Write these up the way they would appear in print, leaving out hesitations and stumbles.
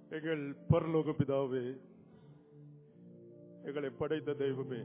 எங்கள் பரலோக பிதாவே, எங்களை படைத்த தெய்வமே,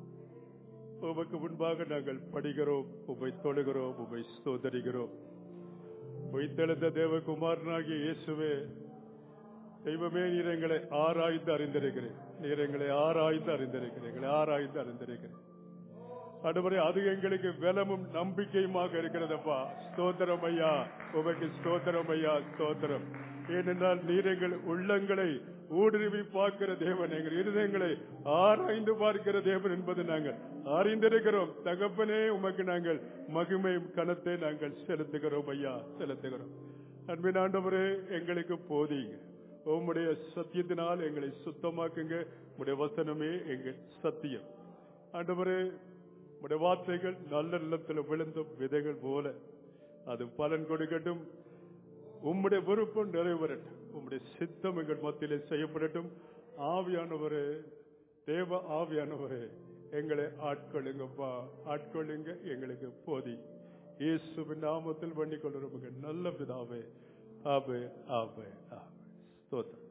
உமக்கு முன்பாக நாங்கள் படிக்கிறோம், உம்மை தொழுகிறோம், உம்மை ஸ்தோத்தரிக்கிறோம். உயிர்த்தெழுந்த தேவகுமாரனாகிய இயேசுவே, தெய்வமே, நீர் எங்களை ஆராய்ந்து அறிந்திருக்கிறேன். நீர் எங்களை ஆராய்ந்து அறிந்திருக்கிறேன். எங்களை ஆராய்ந்து அறிந்திருக்கிறேன். அடுவரை அது எங்களுக்கு பலமும் நம்பிக்கையுமாக இருக்கிறதப்பா. ஸ்தோத்திரம் ஐயா, உமக்கு ஸ்தோத்திரம் ஐயா, ஸ்தோத்திரம். ஏனென்றால் நீர் எங்கள் உள்ளங்களை ஊடுருவி பார்க்கிற தேவன், எங்கள் இருதயங்களை ஆராய்ந்து பார்க்கிற தேவன் என்பது நாங்கள் அறிந்திருக்கிறோம். தகப்பனே, உமக்கு நாங்கள் மகிமையும் கனத்தை நாங்கள் செலுத்துகிறோம் ஐயா, செலுத்துகிறோம். அன்பின் ஆண்டவரே, எங்களுக்கு போதீங்க. உம்முடைய சத்தியத்தினால் எங்களை சுத்தமாக்குங்க. உம்முடைய வசனமே எங்கள் சத்தியம். ஆண்டவரே, உம்முடைய வார்த்தைகள் நல்ல நிலத்தில் விழுந்த விதைகள் போல அது பலன் கொடுக்கட்டும். உம்முடைய விருப்பம் நிறைவேறட்டும். உம்முடைய சித்தம் எங்கள் மத்தியிலே செய்யப்படட்டும். ஆவியானவரே, தேவ ஆவியானவரே, எங்களை ஆட்கொள்ளுங்கப்பா, ஆட்கொள்ளுங்க, எங்களுக்கு போதி. இயேசுவின் நாமத்தில் வேண்டிக் கொள்கிறோம் நல்ல பிதாவே. ஆவே, ஆவே, ஆவே. ஸ்தோத்திரம்.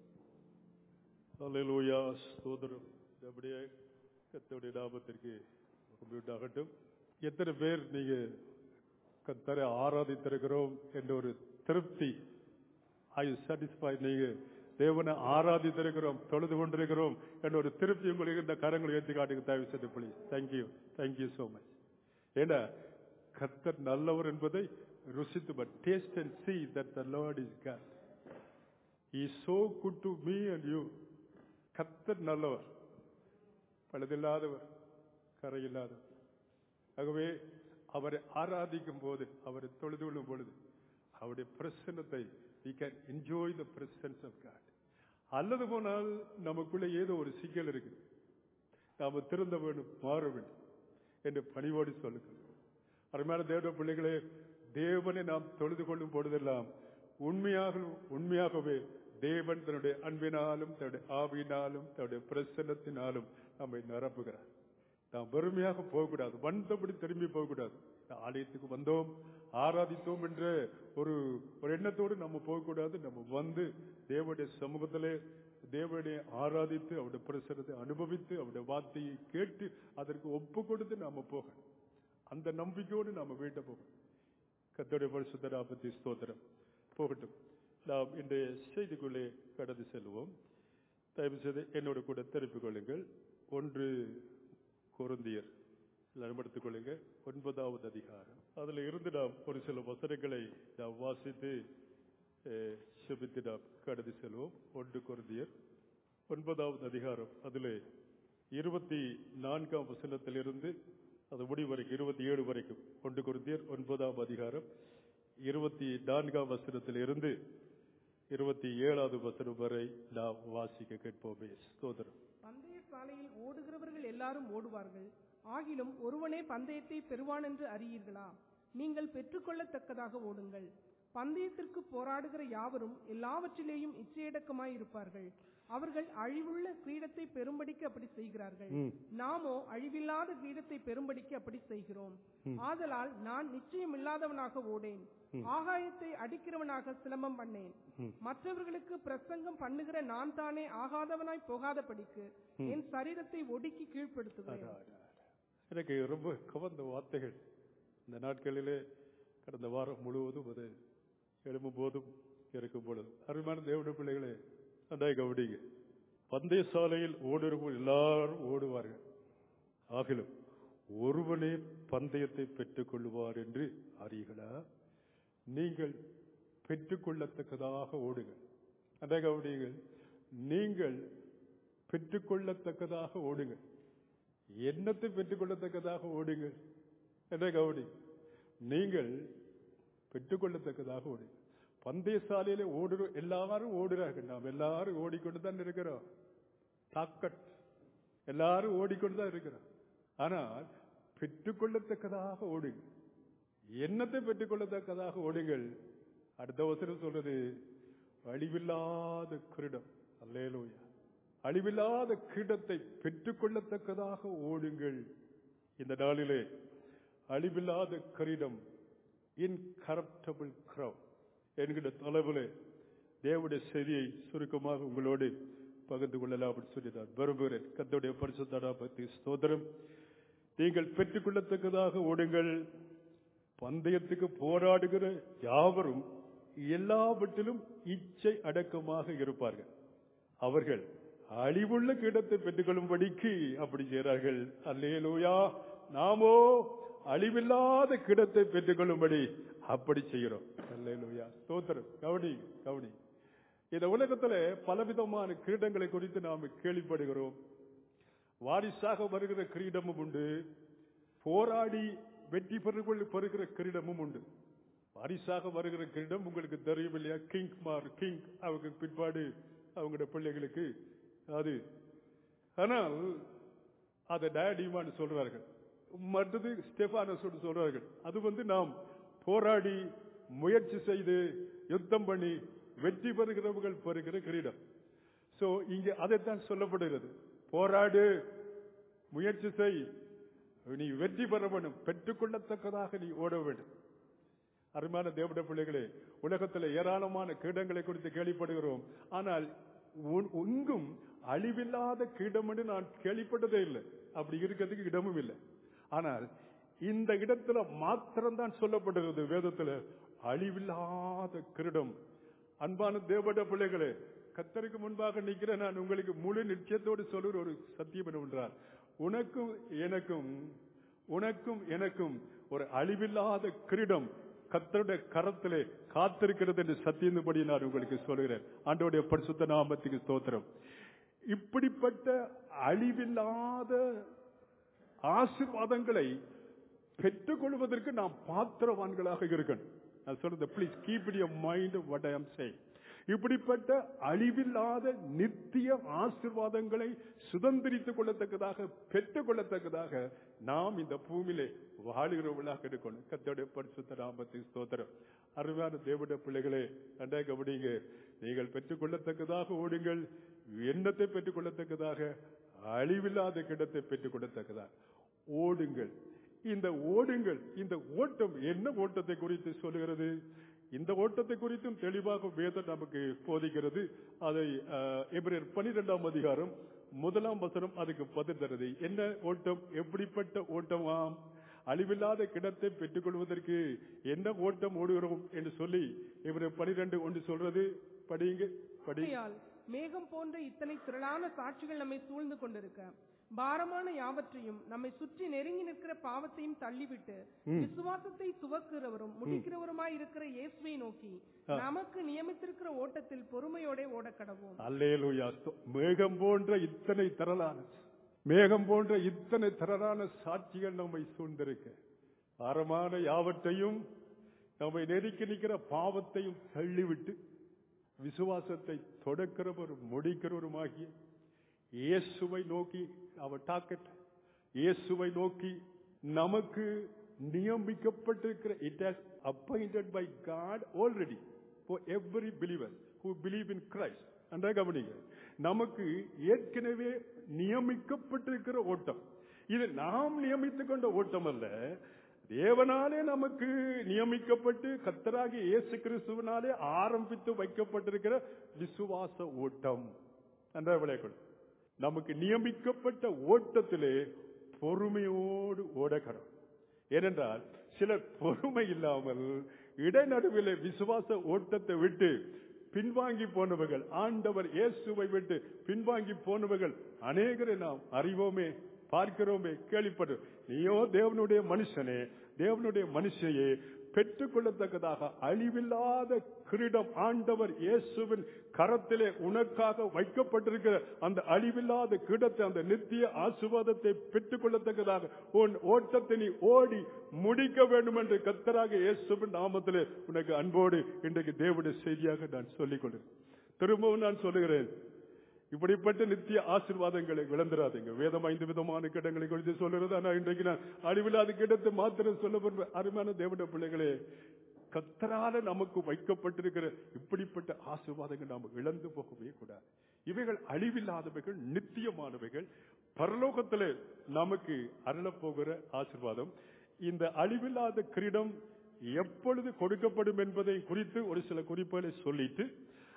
அல்லேலூயா, ஸ்தோத்திரம். அப்படியே கர்த்தருடைய நாமத்திற்கு உண்டாகட்டும். எத்தனை பேர் நீங்க கர்த்தரை ஆராதித்திருக்கிறோம் என்ற ஒரு திருப்தி, ஐ சாட்டிஸ்ஃபை, நீங்க தேவனை ஆராதித்திருக்கிறோம், தொழுது கொண்டிருக்கிறோம் என்ற ஒரு திருப்தி உங்களுக்கு இந்த கரங்களை ஏற்றி காட்டுங்க தயவு செய்து please. Thank you, thank you so much. ஏன்னா கர்த்தர் நல்லவர் என்பதை ருசித்து, but taste and see that the Lord is God. He is so good to me and you. கர்த்தர் நல்லவர், பழுதில்லாதவர், கரையில்லாதவர். ஆகவே அவரை ஆராதிக்கும் போது, அவரை தொழுது கொள்ளும் பொழுது அவருடைய பிரசன்னத்தை we can enjoy the presence of God. அல்லது போனால் நமக்குள்ள ஏதோ ஒரு சிக்கல் இருக்கு, நாம திருந்த வேண்டும், மாற வேண்டும் என்று பணிவோடு சொல்லுங்கள். அருமையான தேவ பிள்ளைகளே, தேவனை நாம் தொழுது கொள்ளும் பொழுதெல்லாம் உண்மையாகவே தேவன் தன்னுடைய அன்பினாலும் தன்னுடைய ஆவியினாலும் தன்னுடைய பிரசன்னத்தினாலும் நம்மை நிரப்புகிறார். நாம் வெறுமையாக போகக்கூடாது, வந்தபடி திரும்பி போகக்கூடாது. ஆலயத்துக்கு வந்தோம், ஆராதித்தோம் என்ற ஒரு எண்ணத்தோடு நம்ம போகக்கூடாது. நம்ம வந்து தேவனுடைய சமூகத்திலே தேவனை ஆராதித்து அவருடைய பிரசன்னத்தை அனுபவித்து அவருடைய வார்த்தையை கேட்டு அதற்கு ஒப்பு கொடுத்து நாம போகணும். அந்த நம்பிக்கையோடு நாம வீட்டை போகணும். கர்த்தருடைய பரிசுத்த நாமத்துக்கு ஸ்தோத்திரம். போகட்டும், நாம் இன்றைய செய்திக்குள்ளே கடந்து செல்வோம். தயவு செய்து என்னோட கூட திருப்பிக் கொள்ளுங்கள். 1 கொரிந்தியர் எடுத்துக் கொள்ளுங்க, 9வது அதிகாரம். அதுல இருந்து நாம் ஒரு சில வசனங்களை நாம் வாசித்து செபித்து நாம் கடந்து செல்வோம். 1 கொரிந்தியர் 9வது அதிகாரம், அதுல 24ஆம் வசனத்திலிருந்து அது முடிவரைக்கும் 27 வரைக்கும். 1 கொரிந்தியர் 9ஆம் அதிகாரம் 24ஆம் வசனத்திலிருந்து 27வது வசனம் வரை நாம் வாசிக்க கேட்போமே. ஸ்தோத்திரம். பந்தய சாலையில் ஓடுகிறவர்கள் எல்லாரும் ஓடுவார்கள், ஆகிலும் ஒருவனே பந்தயத்தை பெறுவான் என்று அறியீர்களா? நீங்கள் பெற்றுக்கொள்ளத்தக்கதாக ஓடுங்கள். பந்தயத்திற்கு போராடுகிற யாவரும் எல்லாவற்றிலேயும் இச்சையடக்கமாயிருப்பார்கள். அவர்கள் அழிவுள்ள கிரீடத்தை பெறும்படிக்கு அப்படி செய்கிறார்கள், நாமோ அழிவில்லாத கிரீடத்தை பெறும்படிக்கு அப்படி செய்கிறோம். ஆதலால் நான் நிச்சயமில்லாதவனாக ஓடேன், ஆகாயத்தை அடிக்கிறவனாக சிலம்பம் பண்ணேன். மற்றவர்களுக்கு பிரசங்கம் பண்ணுகிற நான் தானே ஆகாதவனாய் போகாதபடிக்கு என் சரீரத்தை ஒடுக்கி கீழ்ப்படுத்துகிறேன். எனக்கு ரொம்ப கவர்ந்த வார்த்தைகள் இந்த நாட்களிலே, கடந்த வாரம் முழுவதும் அது எழும்பும் போதும் இருக்கும் பொழுதும். அருமையான தேவனுடைய பிள்ளைகளே, நன்றாக கவனிங்க. பந்தய சாலையில் ஓடுறவர்கள் எல்லாரும் ஓடுவார்கள், ஆகிலும் ஒருவனே பந்தயத்தை பெற்றுக் கொள்வார் என்று அறியீர்களா? நீங்கள் பெற்றுக்கொள்ளத்தக்கதாக ஓடுங்கள். நன்றாக கவனிங்கள். நீங்கள் பெற்றுக்கொள்ளத்தக்கதாக ஓடுங்கள். என்னத்தை பெற்றுக்கொள்ளத்தக்கதாக ஓடுங்கள் என்ற கவனி. நீங்கள் பெற்றுக்கொள்ளத்தக்கதாக ஓடுங்கள். பந்தய சாலையில ஓடுறோம், எல்லாரும் ஓடுறார்கள், நாம் எல்லாரும் ஓடிக்கொண்டு தான் இருக்கிறோம். தாக்கட் எல்லாரும் ஓடிக்கொண்டு தான் இருக்கிறோம். ஆனால் பெற்றுக்கொள்ளத்தக்கதாக ஓடுங்கள். என்னத்தை பெற்றுக்கொள்ளத்தக்கதாக ஓடுங்கள்? அடுத்த வசனம் சொல்றது, அழிவில்லாத கிரீடம். அல்லேலூயா. அழிவில்லாத கிரீடத்தை பெற்றுக்கொள்ளத்தக்கதாக ஓடுங்கள். இந்த நாளிலே அழிவில்லாத கிரீடம், இன்கரப்டபிள் கிரவுன் என்கிற தலைவிலே தேவனுடைய செய்தியை சுருக்கமாக உங்களோடு பகிர்ந்து கொள்ளலாம் அப்படின்னு சொல்லி நான் விரும்புகிறேன். கர்த்தருடைய பரிசுத்த நாமத்துக்கு ஸ்தோத்திரம். நீங்கள் பெற்றுக்கொள்ளத்தக்கதாக ஓடுங்கள். பந்தயத்துக்கு போராடுகிற யாவரும் எல்லாவற்றிலும் இச்சை அடக்கமாக இருப்பார்கள். அவர்கள் அழிவுள்ள கிடத்தை பெற்றுக்கொள்ளும்படிக்கு அப்படி செய்கிறார்கள். அல்லேலூயா. நாமோ அழிவில்லாத கிடத்தை பெற்றுக்கொள்ளும்படி அப்படி செய்கிறோம். அல்லேலூயா. ஸ்தோத்திரம். கவனி. இந்த உலகத்துல பலவிதமான கிரீடங்களை குறித்து நாம் கேள்விப்படுகிறோம். வாரிசாக வருகிற கிரீடமும் உண்டு, போராடி வெற்றி பெறுகிற கிரீடமும் உண்டு. வாரிசாக வருகிற கிரீடம் உங்களுக்கு தெரியும் இல்லையா? கிங் அவங்க பிற்பாடு அவங்களோட பிள்ளைகளுக்கு அது. ஆனால் அதை டயடிமான்னு சொல்றார்கள். மற்றது ஸ்டெபானஸ் சொல்றார்கள். அது நாம் போராடி முயற்சி செய்து யுத்தம் பண்ணி வெற்றி பெறுகிறவர்கள் பெறுகிற கிரீடம். சோ இங்க அதைத்தான் சொல்லப்படுகிறது. போராடு, முயற்சி செய், நீ வெற்றி பெற வேண்டும், பெற்றுக்கொள்ளத்தக்கதாக நீ ஓட வேண்டும். அருமையான தேவனுடைய பிள்ளைகளே, உலகத்தில் ஏராளமான கிரீடங்களை குறித்து கேள்விப்படுகிறோம். ஆனால் எங்கும் அழிவில்லாத கிரீடம் என்று நான் கேள்விப்பட்டதே இல்லை. அப்படி இருக்கிறதுக்கு இடமும் இல்லை. ஆனால் இந்த இடத்துல மாத்திரம்தான் சொல்லப்படுகிறது வேதத்தில் அழிவில்லாத கிரீடம். அன்பான தேவனுடைய பிள்ளைகளே, கர்த்தருக்கு முன்பாக நிற்கிற நான் உங்களுக்கு முழு நிச்சயத்தோடு சொல்லுகிற ஒரு சத்தியம் என்னவென்றால், உனக்கும் எனக்கும் ஒரு அழிவில்லாத கிரீடம் கர்த்தருடைய கரத்திலே காத்திருக்கிறது என்று சத்தியபடி நான் உங்களுக்கு சொல்கிறேன். ஆண்டவருடைய பரிசுத்த நாமத்துக்கு ஸ்தோத்திரம். இப்படிப்பட்ட அழிவில்லாத ஆசீர்வாதங்களை பெற்றுக்கொள்வதற்கு நாம் பாத்திரவான்களாக இருக்கணும். நான் சொல்றது please keep in your mind what I am saying. இப்படிப்பட்ட அழிவில்லாத நித்திய ஆசீர்வாதங்களை சுதந்திரித்துக் கொள்ளத்தக்கதாக பெற்றுக் கொள்ளத்தக்கதாக நாம் இந்த பூமியிலே வாழுகிறவர்களாக இருக்கணும். கர்த்தருடைய பரிசுத்த நாமத்துக்கு ஸ்தோத்திரம். அருமையான தேவனுடைய பிள்ளைகளே, நன்றாக கவனிங்க. நீங்கள் பெற்றுக்கொள்ளத்தக்கதாக ஓடுங்கள். எண்ணத்தை பெற்றுக் கொள்ளத்தக்கதாக, அழிவில்லாத கிடத்தை பெற்றுக் கொள்ளத்தக்கதாக ஓடுங்கள். இந்த ஓட்டம் என்ன ஓட்டத்தை குறித்து சொல்லுகிறது? இந்த ஓட்டத்தை குறித்தும் தெளிவாக வேதம் நமக்கு போதிக்கிறது. அதை எபிரேயர் 12ஆம் அதிகாரம் 1ஆம் வசனம் அதுக்கு பதில் தருது. என்ன ஓட்டம்? எப்படிப்பட்ட ஓட்டமாம்? அழிவில்லாத கிடத்தை பெற்றுக் கொள்வதற்கு என்ன ஓட்டம் ஓடுகிறோம் என்று சொல்லி எபிரேயர் 12:1 சொல்றது. படிங்க. மேகம் போன்ற இத்தனை திரளான சாட்சிகள் நம்மை சூழ்ந்து கொண்டிருக்க, பாரமான யாவற்றையும் நம்மை சுற்றி நெருங்கி நிற்கிற பாவத்தையும் தள்ளிவிட்டு விசுவாசத்தை துவக்குகிறவரும் முடிக்கிறவருமாய் இருக்கிற இயேசுவை நோக்கி நமக்கு நியமித்திருக்கிற ஓட்டத்தில் பொறுமையோட ஓடக்கடவோம். அல்லேலூயா. மேகம் போன்ற இத்தனை திரளான சாட்சிகள் நம்மை சூழ்ந்திருக்க, பாரமான யாவற்றையும் நம்மை நெருக்கி நிற்கிற பாவத்தையும் தள்ளிவிட்டு விசுவாசத்தை தொடக்கிறவரும் முடிக்கிறவருமாகிய இயேசுவை நோக்கி, அவர் டார்கெட் இயேசுவை நோக்கி நமக்கு நியமிக்கப்பட்டிருக்கிற, it has appointed by God already for every believer who believe in Christ. அன்றைய கவனிங்க, நமக்கு ஏற்கனவே நியமிக்கப்பட்டிருக்கிற ஓட்டம். இது நாம் நியமித்துக் கொண்ட ஓட்டம் அல்ல, தேவனாலே நமக்கு நியமிக்கப்பட்டு கர்த்தராகிய இயேசு கிறிஸ்துவினாலே ஆரம்பித்து வைக்கப்பட்டிருக்கிற விசுவாச ஓட்டம். அன்றைய விளையாட்டு நமக்கு நியமிக்கப்பட்ட ஓட்டத்திலே பொறுமையோடு ஓடக்கணும். ஏனென்றால் சிலர் பொறுமை இல்லாமல் இடைநடுவில் விசுவாச ஓட்டத்தை விட்டு பின்வாங்கி போனவர்கள், ஆண்டவர் இயேசுவை விட்டு பின்வாங்கி போனவர்கள் அநேகரை நாம் அறிவோமே, பார்க்கிறோமே, கேள்விப்படுறோம். நீயோ தேவனுடைய மனுஷனே, தேவனுடைய மனுஷையே, பெற்றுக்கொள்ளத்தக்கதாக அழிவில்லாத கிரீடம் ஆண்டவர் இயேசுவின் கரத்திலே உனக்காக வைக்கப்பட்டிருக்கிற அந்த அழிவில்லாத கிரீடத்தை, அந்த நித்திய ஆசீர்வாதத்தை பெற்றுக்கொள்ளத்தக்கதாக உன் ஓட்டத்தை நீ ஓடி முடிக்க வேண்டும் என்று கர்த்தராகிய இயேசுவின் நாமத்திலே உனக்கு அன்போடு இன்றைக்கு தேவனுடைய செய்தியாக நான் சொல்லிக் கொள்கிறேன். திரும்பவும் நான் சொல்லுகிறேன், இப்படிப்பட்ட நித்திய ஆசீர்வாதங்களை விளந்துராதீங்க. வேதம் 5 விதமான கிடங்களை குறித்து சொல்லுறது. ஆனா இன்றைக்கு நான் அழிவில்லாத கிடத்தை மாத்திரம் சொல்ல அருமையான தேவனுடைய பிள்ளைகளே, கர்த்தரால நமக்கு வைக்கப்பட்டிருக்கிற இப்படிப்பட்ட ஆசீர்வாதங்கள் நாம் இழந்து போகவே கூடாது. இவைகள் அழிவில்லாதவைகள், நித்தியமானவைகள், பரலோகத்திலே நமக்கு அருளப்போகிற ஆசீர்வாதம். இந்த அழிவில்லாத கிரீடம் எப்பொழுது கொடுக்கப்படும் என்பதை குறித்து ஒரு சில குறிப்புகளை சொல்லிட்டு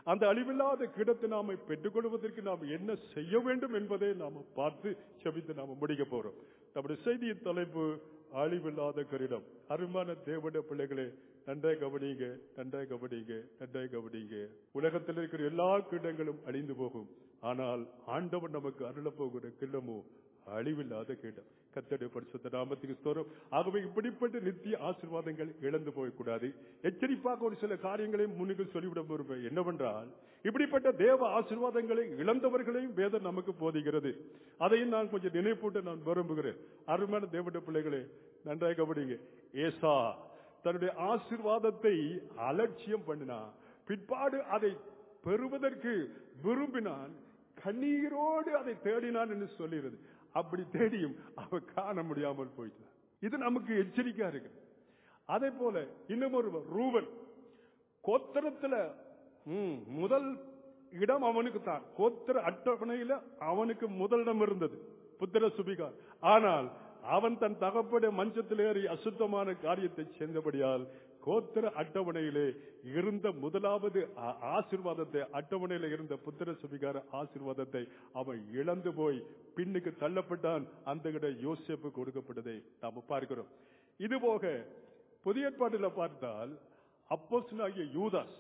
அந்த அழிவில்லாத கிடத்தை நாம பெற்றுக்கொள்வதற்கு நாம் என்ன செய்ய வேண்டும் என்பதை நாம பார்த்து செபித்து நாம முடிக்க போறோம். நம்முடைய செய்தியின் தலைப்பு அழிவில்லாத கிரீடம். அருமையான தேவனுடைய பிள்ளைகளே, நன்றாய் கவனிங்க, நன்றாய் கவனிங்க, நன்றாய் கவனிங்க. உலகத்தில் இருக்கிற எல்லா கிரீடங்களும் அழிந்து போகும். ஆனால் ஆண்டவர் நமக்கு அருள போகிற கிரீடமோ அழிவில்லாத கிரீடம். கர்த்தருடைய பரிசுத்த நாமத்துக்கு ஸ்தோத்திரம். ஆகவே இப்படிப்பட்ட நித்திய ஆசீர்வாதங்கள் இழந்து போகக்கூடாது. எச்சரிப்பாக ஒரு சில காரியங்களை முன்னுக்கு சொல்லிவிட விரும்புகிறேன். என்னவென்றால், இப்படிப்பட்ட தேவ ஆசீர்வாதங்களை இழந்தவர்களையும் வேதம் நமக்கு போதிக்கிறது. அதையும் நான் கொஞ்சம் நினைப்பூட்ட நான் விரும்புகிறேன். அருமையான தேவனுடைய பிள்ளைகளே, நன்றாக கவனிங்க. ஏசா தன்னுடைய ஆசீர்வாதத்தை அலட்சியம் பண்ணினான். பிற்பாடு அதை பெறுவதற்கு விரும்பினான், கண்ணீரோடு அதை தேடினான் என்று சொல்லுகிறது. அப்படி தேடியும் அவ காண முடியாமல் போயிட்டான். இது நமக்கு எச்சரிக்கையா இருக்கு. அதே போல இன்னும் ஒரு ரூபன் கோத்திரத்துல முதல் இடம் அவனுக்கு தான். கோத்திர அட்டவணையில அவனுக்கு முதலிடம் இருந்தது, புத்திர சுபிகார். ஆனால் அவன் தன் தகப்படைய மஞ்சத்தில் ஏறி அசுத்தமான காரியத்தை சேர்ந்தபடியால் கோத்திர அட்டவணையிலே இருந்த முதலாவது ஆசீர்வாதத்தை, அட்டவணையில இருந்த புத்திர சுபிகார ஆசீர்வாதத்தை அவன் இழந்து போய் பின்னுக்கு தள்ளப்பட்டான். அந்த இட யோசேப்பு கொடுக்கப்பட்டதை நாம பார்க்கிறோம். இது போக புதிய ஏற்பாட்டில் பார்த்தால் அப்போஸ்தலனாகிய யூதாஸ்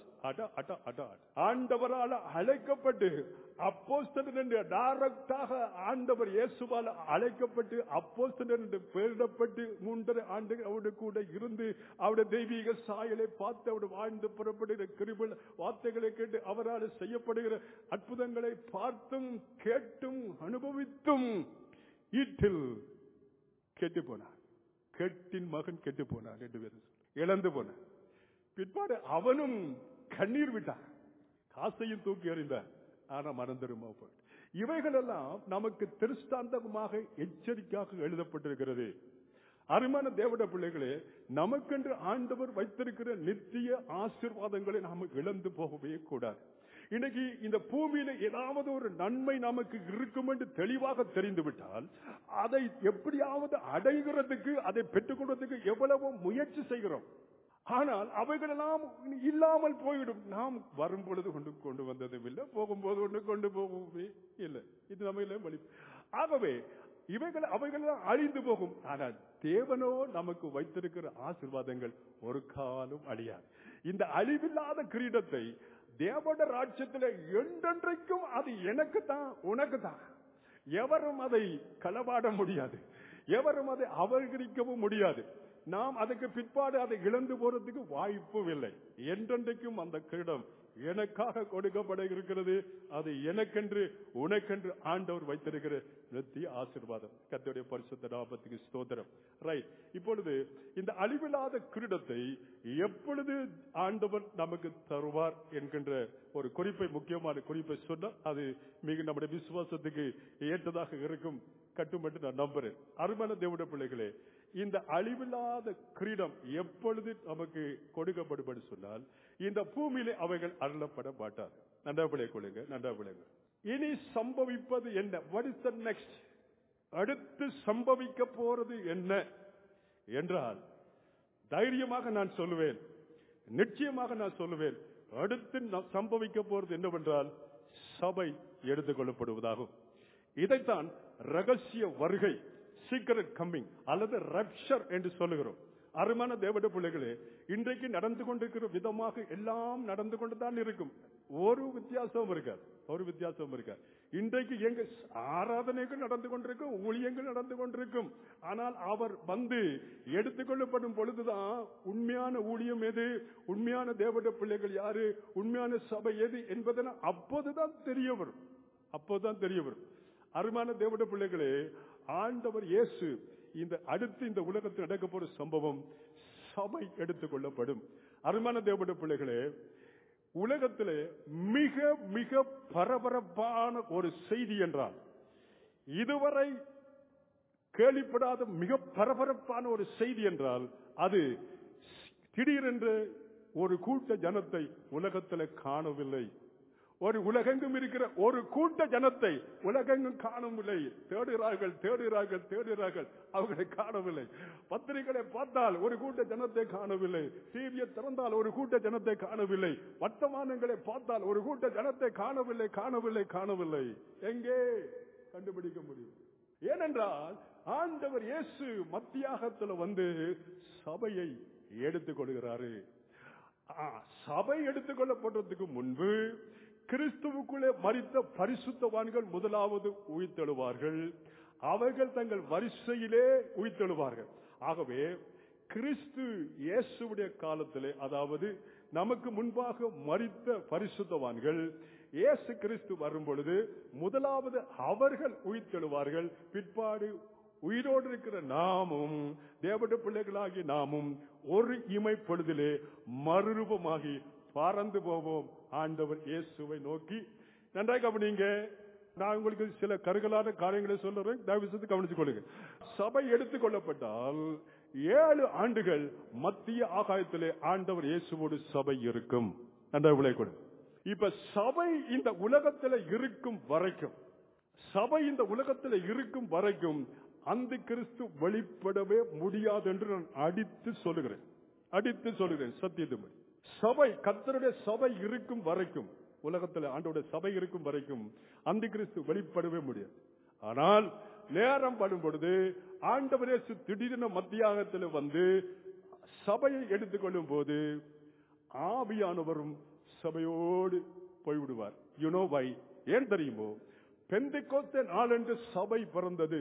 ஆண்டவரால் அழைக்கப்பட்டு அப்போஸ்தலன் என்று டைரக்டாக ஆண்டவர் இயேசுவால் அழைக்கப்பட்டு அப்போஸ்தலன் என்று பெயரிடப்பட்டு 3 ஆண்டு அவருடைய கூட இருந்து அவருடைய தெய்வீக சாயலை பார்த்து அவர் வாழ்ந்து புறப்படுகிற கிருபை வார்த்தைகளை கேட்டு அவரால் செய்யப்படுகிற அற்புதங்களை பார்த்தும் கேட்டும் அனுபவித்தும் ஈட்டில் கெட்டு போனார். கேட்டின் மகன் கெட்டு போனார் என்று வேறு இழந்து போனார். பிற்பாடு அவனும் கண்ணீர் விட்டான், காசையும் தூக்கி எறிந்தார். ஆனா மறந்துருமா போய். இவைகள் எல்லாம் நமக்கு திருஷ்டாந்தமாக எச்சரிக்கையாக எழுதப்பட்டிருக்கிறது. அருமையான தேவனுடைய பிள்ளைகளே, நமக்கென்று ஆண்டவர் வைத்திருக்கிற நித்திய ஆசீர்வாதங்களை நாம இழந்து போகவே கூடாது. இன்னைக்கு இந்த பூமியில ஏதாவது ஒரு நன்மை நமக்கு இருக்கும் என்று தெளிவாக தெரிந்துவிட்டால் அதை எப்படியாவது அடைகிறதுக்கு, அதை பெற்றுக்கொள்வதற்கு எவ்வளவோ முயற்சி செய்கிறோம். ஆனால் அவைகளெல்லாம் இல்லாமல் போய்விடும். நாம் வரும் பொழுது கொண்டு வந்ததும் இல்லை, போகும்போது கொண்டு போகவே இல்லை. இது நம்ம வழி. ஆகவே அவைகளெல்லாம் அழிந்து போகும். ஆனால் தேவனோ நமக்கு வைத்திருக்கிற ஆசீர்வாதங்கள் ஒரு காலம் அழியாது. இந்த அழிவில்லாத கிரீடத்தை தேவனுடைய ராஜ்யத்தில் என்றென்றைக்கும் அது எனக்கு தான், உனக்கு தான். எவரும் அதை களவாட முடியாது, எவரும் அதை அபகரிக்கவும் முடியாது. நாம் அதுக்கு பிற்பாடு அதை இழந்து போறதுக்கு வாய்ப்பும் இல்லை. என்றென்றைக்கும் அந்த கிரீடம் எனக்காக கொடுக்கப்பட இருக்கிறது. அது எனக்கென்று உனக்கென்று ஆண்டவர் வைத்திருக்கிற நித்திய ஆசீர்வாதம். கர்த்தருடைய பரிசுத்த நாமத்துக்கு ஸ்தோத்திரம். ரைட். இப்பொழுது இந்த அழிவில்லாத கிரீடத்தை எப்பொழுது ஆண்டவர் நமக்கு தருவார் என்கின்ற ஒரு குறிப்பை, முக்கியமான குறிப்பை சொன்னால் அது மிக நம்முடைய விசுவாசத்துக்கு ஏற்றதாக இருக்கும் கட்டுமட்டு நான் நம்புறேன். அருமையான தேவனுடைய பிள்ளைகளே, இந்த அழிவில்லாத கிரீடம் எப்பொழுது நமக்கு கொடுக்கப்படும் சொன்னால், இந்த பூமியிலே அவைகள் அருளப்பட மாட்டார். நன்றா பிள்ளை கொள்ளுங்க, நன்றா பிள்ளைங்க. இனி சம்பவிப்பது என்ன? What is the next? அடுத்து சம்பவிக்க போறது என்ன என்றால், தைரியமாக நான் சொல்லுவேன், நிச்சயமாக நான் சொல்லுவேன், அடுத்து சம்பவிக்க போறது என்னவென்றால் சபை எடுத்துக் கொள்ளப்படுவதாகும். இதைத்தான் ரகசிய வருகை, சீக்கிரட் கம்மிங் அல்லது ரப்சர் என்று சொல்லுகிறோம். அருமையான தேவனுடைய பிள்ளைகளே, இன்றைக்கு நடந்து கொண்டிருக்கிற விதமாக எல்லாம் நடந்து கொண்டுதான் இருக்கும். ஒரு வித்தியாசம் இருக்காது, ஒரு வித்தியாசம் இருக்காது. இன்றைக்கு எங்க ஆராதனைகள் நடந்து கொண்டிருக்கும், ஊழியங்கள் நடந்து கொண்டிருக்கும். ஆனால் அவர் வந்து எடுத்துக்கொள்ளப்படும் பொழுதுதான் உண்மையான ஊழியம் எது, உண்மையான தேவனுடைய பிள்ளைகள் யாரு, உண்மையான சபை எது என்பதனை அப்போதுதான் தெரிய வரும், அப்போதுதான் தெரிய வரும். அருமையான தேவனுடைய பிள்ளைகளே, ஆண்டவர் இயேசு அடுத்து இந்த உலகத்தில் நடக்க போற சம்பவம் சபை எடுத்துக் கொள்ளப்படும். அருமையான தேவனுடைய பிள்ளைகளே, உலகத்திலே மிக மிக பரபரப்பான ஒரு செய்தி என்றால், இதுவரை கேள்விப்படாத மிக பரபரப்பான ஒரு செய்தி என்றால், அது திடீரென்று ஒரு கூட்ட ஜனத்தை உலகத்தில் காணவில்லை. ஒரு உலகெங்கும் இருக்கிற ஒரு கூட்ட ஜனத்தை உலகெங்கும் காணவில்லை. தேடுகிறார்கள், அவர்களை காணவில்லை. பத்திரிகைகளை பார்த்தால் ஒரு கூட்ட ஜனத்தை காணவில்லை. டிவியை திறந்தால் ஒரு கூட்ட ஜனத்தை காணவில்லை. வர்த்தமானங்களை பார்த்தால் ஒரு கூட்ட ஜனத்தை காணவில்லை. எங்கே கண்டுபிடிக்க முடியும்? ஏனென்றால் ஆண்டவர் இயேசு மத்தியாகத்தில் வந்து சபையை எடுத்துக் கொள்கிறாரு. சபை எடுத்துக் கொள்ளப்படுறதுக்கு முன்பு கிறிஸ்துவுக்குள்ளே மரித்த பரிசுத்தவான்கள் முதலாவது உயிர்த்தெழுவார்கள். அவர்கள் தங்கள் வரிசையிலே உயிர்த்தெழுவார்கள். ஆகவே கிறிஸ்து இயேசுடைய காலத்திலே, அதாவது நமக்கு முன்பாக மரித்த பரிசுத்தவான்கள் இயேசு கிறிஸ்து வரும் பொழுது முதலாவது அவர்கள் உயிர்த்தெழுவார்கள். பிற்பாடு உயிரோடு இருக்கிற நாமும், தேவனுடைய பிள்ளைகளாகி நாமும் ஒரு இமைப்பொழுதிலே மறுரூபமாகி பறந்து போவோம் ஆண்டவர் இயேசுவை நோக்கி. நன்றாக கவனிங்க. நான் உங்களுக்கு சில கருகலான காரியங்களை சொல்றேன், தயவு செய்து கவனித்துக் கொள்ளுங்க. சபை எடுத்துக் கொள்ளப்பட்டால் 7 ஆண்டுகள் மத்திய ஆகாயத்திலே ஆண்டவர் இயேசுவோடு சபை இருக்கும். நன்றாக விளை. இப்ப சபை இந்த உலகத்தில் இருக்கும் வரைக்கும் அந்த கிறிஸ்து வெளிப்படவே முடியாது என்று நான் அடித்து சொல்லுகிறேன் சத்தியத்தை. சபை, கர்த்தருடைய சபை இருக்கும் வரைக்கும், உலகத்தில் ஆண்டவருடைய சபை இருக்கும் வரைக்கும் அந்த கிறிஸ்து வெளிப்படவே முடியாது. ஆனால் நேரம் படும் பொழுது ஆண்டவர் இயேசு திடீரென மத்தியாகத்தில் வந்து சபையை எடுத்துக்கொள்ளும் போது ஆவியானவரும் சபையோடு போய்விடுவார். You know why? ஏன் தெரியுமோ? பெந்தெக்கோஸ்தே நாளன்று சபை பிறந்தது.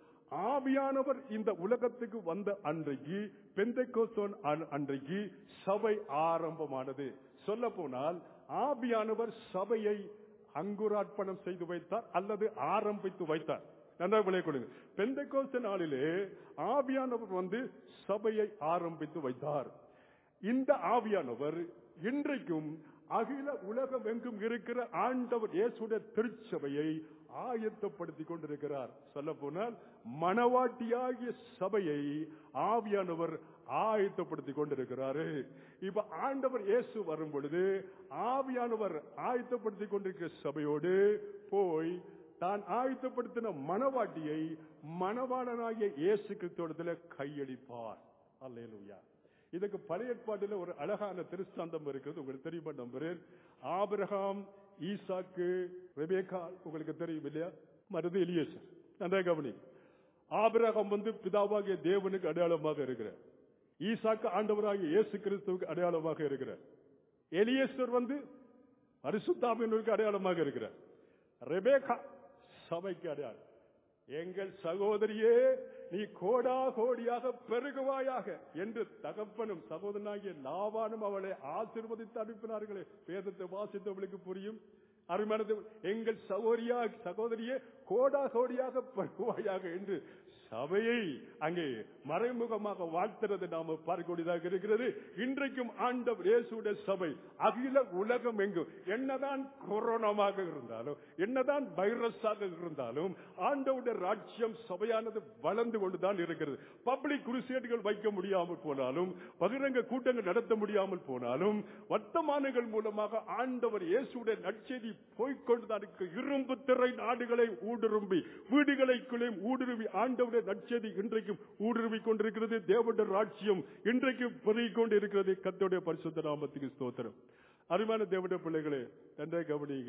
ஆவியானவர் இந்த உலகத்துக்கு வந்த அன்றைக்கு, பெந்தெக்கோஸ்தே அன்றைக்கு சபை ஆரம்பமானது. சொல்ல போனால் ஆவியானவர் சபையை அங்குரார்ப்பணம் செய்து வைத்தார் அல்லது ஆரம்பித்து வைத்தார். நன்றாக விளங்கிக் கொள்ளுங்க. பெந்தெக்கோஸ்தே நாளிலே ஆவியானவர் வந்து சபையை ஆரம்பித்து வைத்தார். இந்த ஆவியானவர் இன்றைக்கும் அகில உலகம் எங்கும் இருக்கிற ஆண்டவர் இயேசுடைய திருச்சபையை ஆயத்தப்படுத்திக் கொண்டிருக்கிறார். சொல்ல போனால் மணவாட்டியாகிய சபையை ஆவியானவர் ஆயத்தப்படுத்திக் கொண்டிருக்கிறாரு. இப்ப ஆண்டவர் இயேசு வரும் பொழுது ஆவியானவர் ஆயத்தப்படுத்திக் கொண்டிருக்கிற சபையோடு போய் தான் ஆயத்தப்படுத்தின மணவாட்டியை மணவாளனாகிய இயேசு கிறிஸ்துவிடத்தில் கையளிப்பார். அல்லேலூயா. இதுக்கு பழைய ஏற்பாட்டில் ஒரு அழகான திருஷ்டாந்தம் இருக்கிறது, உங்களுக்கு தெரியுமா நம்புறேன். ஆபிரகாம், ஈசாக்கு, ரெபேக்கா, உங்களுக்கு தெரியும் இல்லையா? மருது எலியேசர். நன்றாக கவனி. ஆபிரகாம் வந்து பிதாவாகிய தேவனுக்கு அடையாளமாக இருக்கிறார். ஈசாக்கு ஆண்டவராகிய இயேசு கிறிஸ்துவுக்கு அடையாளமாக இருக்கிறார். எலியேசர் வந்து பரிசுத்தாவியனுக்கு அடையாளமாக இருக்கிறார். ரெபேக்கா சபைக்கு அடையாளம். எங்கள் சகோதரியே, நீ கோடா கோடியாக பெருகுவாயாக என்று தகப்பனும் சகோதரனாகிய லாபானும் அவளை ஆசீர்வதித்து அனுப்பினார்களே. வேதத்தை வாசித்தவர்களுக்கு புரியும். அருமையானது, எங்கள் சகோதரியே கோடா கோடியாக பெருகுவாயாக என்று சபையை அங்கே மறைமுகமாக வாழ்த்துறது நாம பார்க்கக்கூடியதாக இருக்கிறது. இன்றைக்கும் ஆண்டவர் இயேசுடைய சபை அகில உலகம் எங்கும், என்னதான் கொரோனாவாக இருந்தாலும், என்னதான் வைரஸாக இருந்தாலும், ஆண்டவருடைய ராஜ்யம் சபையானது வளர்ந்து கொண்டுதான் இருக்கிறது. பப்ளிக் குருசேடுகள் வைக்க முடியாமல் போனாலும், பகிரங்க கூட்டங்கள் நடத்த முடியாமல் போனாலும், வர்த்தமானங்கள் மூலமாக ஆண்டவர் இயேசுடைய நற்செய்தி போய்கொண்டுதான் இருக்கு. இரும்பு திரை நாடுகளை ஊடுரும்பி, வீடுகளுக்குள்ளே ஊடுருவி ஆண்டவருடைய நற்செய்தி இன்றைக்கும் ஊடுருவி கொண்டிருக்கிறது. தேவனுடைய ராஜ்யம் இன்றைக்கும் பெருகிக் கொண்டு இருக்கிறது. கர்த்தருடைய பரிசுத்த நாமத்துக்கு ஸ்தோத்திரம். அருமையான தேவனுடைய பிள்ளைகளே, நன்றாக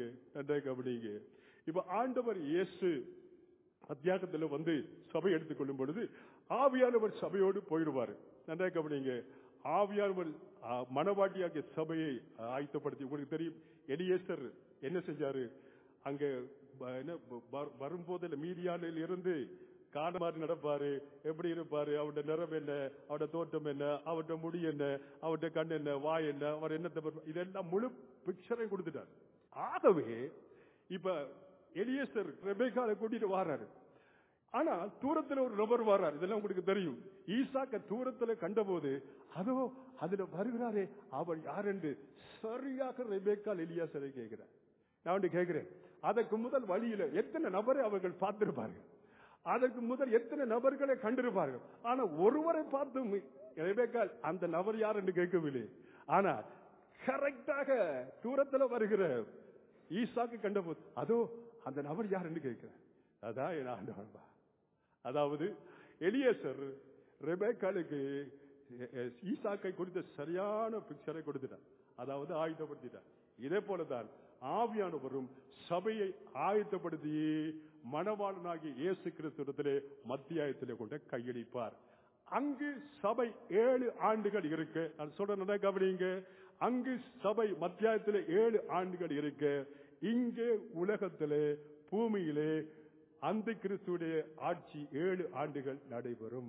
கவனிங்க. இப்ப ஆண்டவர் இயேசு அத்தியாகத்தில் வந்து சபை எடுத்துக் கொள்ளும் பொழுது ஆவியானவர் சபையோடு போயிடுவார். நன்றாக கவனிங்க. ஆவியானவர் மணவாட்டியாகிய சபையை ஆயத்தப்படுத்தி, உங்களுக்கு தெரியும் எலியேசர் என்ன செஞ்சாரு? அங்க வரும்போது மீதியானில் இருந்து காண மாதிரி நடப்பாரு, எப்படி இருப்பாரு, அவருடைய நிறம் என்ன, அவருடைய தோட்டம் என்ன, அவருடைய முடி என்ன, அவருடைய கண் என்ன, வாய் என்ன, அவர் என்ன, இதெல்லாம் முழு பிக்சரை கொடுத்துட்டார். ஆகவே இப்ப எலியேசர் ரெபேக்காவை கூட்டிட்டு வர்றாரு. ஆனா தூரத்துல ஒரு நபர் வர்றாரு. இதெல்லாம் உங்களுக்கு தெரியும். ஈசாக்க தூரத்துல கண்டபோது அதோ அதுல வருகிறாரே, அவர் யார் என்று சரியாக ரெபேக்கால் எலியாசரை கேட்கிறார். நான் கேட்கிறேன், அதற்கு முதல் வழியில எத்தனை நபரை அவர்கள் பார்த்திருப்பார்கள், அதற்கு முதல் எத்தனை நபர்களை கண்டிருப்பார்கள். ஆனா ஒருவரை பார்த்து ரெபேக்கால் அந்த நபர் யார் என்று கேட்கவில்லை. ஆனா கரெக்டாக தூரத்தில் வருகிற ஈசாக்கு கண்டபோது அதோ அந்த நபர் யாருன்னு கேட்கிறேன். அதான் என் ஆண்டவன்பா. அதாவது எலியேசர் ரெபேக்காளுக்கு ஈசாக்கை குறித்த சரியான பிக்சரை கொடுத்துட்டார், அதாவது ஆயுதப்படுத்திட்டார். இதே போலதான் ஆவியானவரும் சபையை ஆயத்தப்படுத்தி மணவாளனாகிய இயேசு கிறிஸ்துவிடத்திலே மத்தியாயத்திலே கொண்டு கையளிப்பார். அங்கு சபை 7 ஆண்டுகள் இருக்க, நான் சொல்றேன் கவனிங்க, அங்கு சபை மத்தியாயத்திலே 7 ஆண்டுகள் இருக்க, இங்கே உலகத்திலே பூமியிலே அந்த கிறிஸ்துடைய ஆட்சி 7 ஆண்டுகள் நடைபெறும்.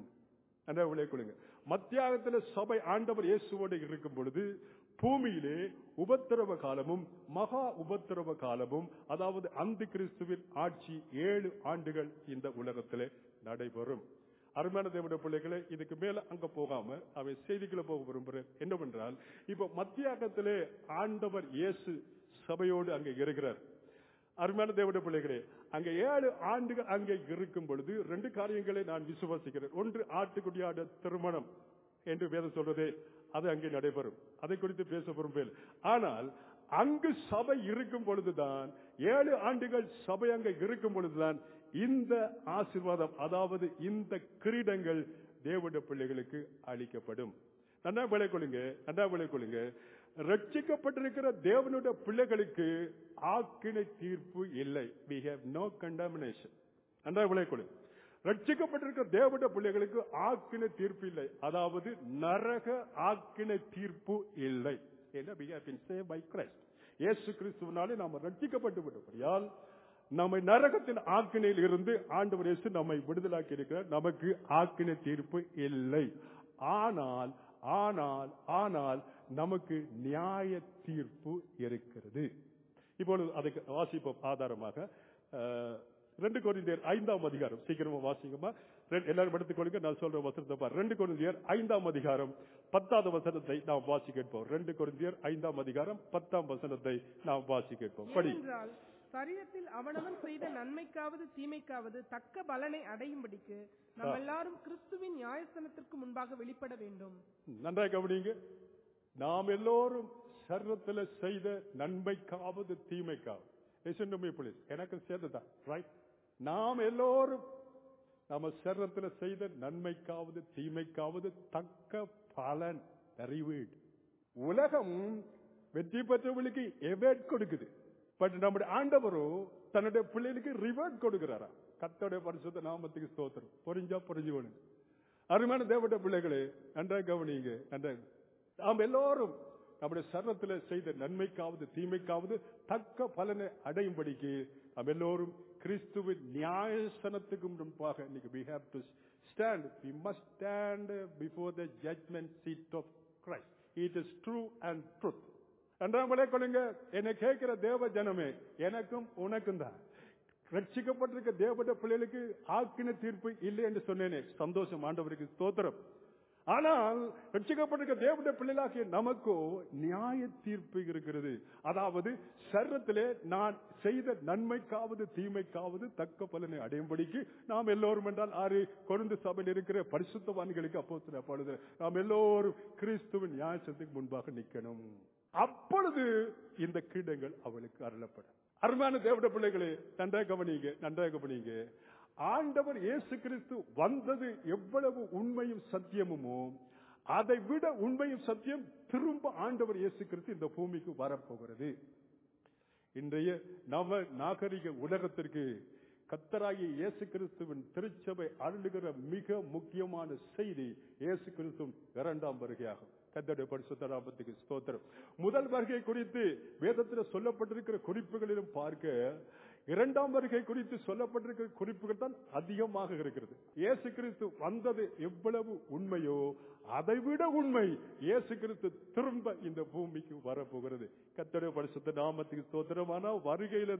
மத்தியாகத்தில் சபை ஆண்டவர் இயேசுவோடு இருக்கும் பொழுது பூமியிலே உபத்திரவ காலமும் மகா உபத்திரவ காலமும், அதாவது அந்த கிறிஸ்துவின் ஆட்சி 7 ஆண்டுகள் இந்த உலகத்திலே நடைபெறும். அருமையான தேவனுடைய பிள்ளைகளே, இதுக்கு மேல அங்க போகாம அவை செய்திகளை போக விரும்புகிறேன். என்னவென்றால், இப்ப மத்தியாகத்திலே ஆண்டவர் இயேசு சபையோடு அங்கே இருக்கிறார். அருமையான தேவனுடைய பிள்ளைகளே, அங்கே 7 ஆண்டுகள் அங்கே இருக்கும் பொழுது 2 காரியங்களை நான் விசுவாசிக்கிறேன். ஒன்று, ஆட்டுக்குட்டியாட திருமணம் என்று வேதம் சொல்றதே அது அங்கே நடைபெறும். அதை குறித்து பேச விரும்புகிறேன். ஆனால் அங்கு சபை இருக்கும் பொழுதுதான், 7 ஆண்டுகள் சபை அங்கே இருக்கும் பொழுதுதான் இந்த ஆசீர்வாதம், அதாவது இந்த கிரீடங்கள் தேவனுடைய பிள்ளைகளுக்கு அளிக்கப்படும். நன்றா விளை கொள்ளுங்க. ரட்சிக்கப்பட்டிருக்கிற தேவனுடைய பிள்ளைகளுக்கு ஆக்கினை தீர்ப்பு இல்லை. We have no condemnation. நன்றா விளை கொள்ளுங்க. ரட்சிக்கப்பட்டிருக்கிற தேவனுடைய பிள்ளைகளுக்கு ஆக்கினை தீர்ப்பு இல்லை, அதாவது நரக ஆக்கினை தீர்ப்பு இல்லை. We have been saved by Christ. இயேசு கிறிஸ்துவினாலே நாம் ரட்சிக்கப்பட்டு விட்டபடியால் நம்மை நரகத்தின் ஆக்கினையில் இருந்து ஆண்டவர் இயேசு நம்மை விடுதலாக்கி இருக்கிறார். நமக்கு ஆக்கினை தீர்ப்பு இல்லை. ஆனால் ஆனால் ஆனால் நமக்கு நியாய தீர்ப்பு இருக்கிறது. இப்பொழுது அதுக்கு வாசிப்போம் ஆதாரமாக 2 கொரிந்தியர் 5ஆம் அதிகாரம். சீக்கிரமா வாசிங்கம்மா, எல்லாரும் எடுத்துக்கொள்ளுங்க. நான் சொல்ற வசனத்தை பாரு. 2 கொரிந்தியர் 5ஆம் அதிகாரம் 10வது வசனத்தை நாம் வாசி கேட்போம். 2 கொரிந்தியர் 5ஆம் அதிகாரம் 10ஆம் வசனத்தை நாம் வாசி கேட்போம். படி. சரீரத்தில் அவனவன் செய்த நன்மைக்காவது தீமைக்காவது தக்க பலனை அடையும்படிக்கு நாம் எல்லாரும் கிறிஸ்துவின் நியாயஸ்தானத்திற்கு முன்பாக வெளிப்பட வேண்டும். நன்றாக கவனிங்க. நாம் எல்லோரும் சரீரத்தில் செய்த நன்மைக்காவது தீமைக்காவது, எனக்கு சேர்ந்துதான் ரைட். நாம் எல்லோரும் நம்ம சரீரத்தில் செய்த நன்மைக்காவது தீமைக்காவது தக்க பலன் அறிவீடு. உலகம் வெற்றி பெற்றவர்களுக்கு எவேட் கொடுக்குது, பட் நம்முடைய ஆண்டவரோ தன்னுடைய பிள்ளைகளுக்கு ரிவார்ட் கொடுக்கிறாரா. கர்த்தருடைய பரிசுத்த நாமத்துக்கு ஸ்தோத்திரம். புரிஞ்சுக்கணும். அருமையான தேவனுடைய பிள்ளைகளே, நன்றாக கவனிங்க. நாம் எல்லோரும் நம்முடைய சரீரத்தில் செய்த நன்மைக்காவது தீமைக்காவது தக்க பலனை அடையும்படிக்கு நாம் எல்லோரும் கிறிஸ்துவின் நியாயஸ்தானத்துக்கு முன்பாக இன்னைக்கு we have to stand. We must stand before the judgment seat of Christ. It is true and truth. நன்றாக கொள்ளுங்க. என்னை கேட்கிற தேவ ஜனமே, எனக்கும் உனக்கும் தான் ரட்சிக்கப்பட்டிருக்க தேவனுடைய பிள்ளைகளுக்கு ஆக்கின தீர்ப்பு இல்லை என்று சொன்னேனே, சந்தோஷம், ஆண்டவருக்கு ஸ்தோத்திரம். ஆனால் ரட்சிக்கப்பட்டிருக்க தேவனுடைய பிள்ளைகளாகிய நமக்கோ நியாய தீர்ப்பு இருக்கிறது. அதாவது சரீரத்திலே நான் செய்த நன்மைக்காவது தீமைக்காவது தக்க பலனை அடையும்படிக்கு நாம் எல்லோரும் என்றால் 6 கொரிந்து சபையில் இருக்கிற பரிசுத்தவான்களுக்கு அப்போஸ்தலர் பவுல், நாம் எல்லோரும் கிறிஸ்துவின் நியாயத்துக்கு முன்பாக நிற்கணும். அப்பொழுது இந்த கிரீடங்கள் அவளுக்கு அருளப்படும். அருமையான தேவனுடைய பிள்ளைகளே, நன்றாக கவனிங்க. ஆண்டவர் இயேசு கிறிஸ்து வந்தது எவ்வளவு உண்மையும் சத்தியமுமோ அதை விட உண்மையும் சத்தியம் திரும்ப ஆண்டவர் இயேசு கிறிஸ்து இந்த பூமிக்கு வரப்போகிறது. இன்றைய நவ நாகரிக உலகத்திற்கு கர்த்தராகிய இயேசு கிறிஸ்துவின் திருச்சபை அருளுகிற மிக முக்கியமான செய்தி இயேசு கிறிஸ்து 2ஆம் வருகையாகும். கர்த்தருடைய பரிசுத்த நாமத்துக்கு ஸ்தோத்திரம். முதல் வருகை குறித்து வேதத்தில் சொல்லப்பட்டிருக்கிற குறிப்புகளிலும் பார்க்க 2ஆம் வருகை குறித்து சொல்லப்பட்டிருக்கிற குறிப்புகள் தான் அதிகமாக இருக்கிறது. இயேசு கிறிஸ்து வந்தது எவ்வளவு உண்மையோ அதைவிட உண்மை இயேசு கிறிஸ்து திரும்ப இந்த பூமிக்கு வரப்போகிறது. கர்த்தருடைய பரிசுத்த நாமத்துக்கு ஸ்தோத்திரமான வருகையில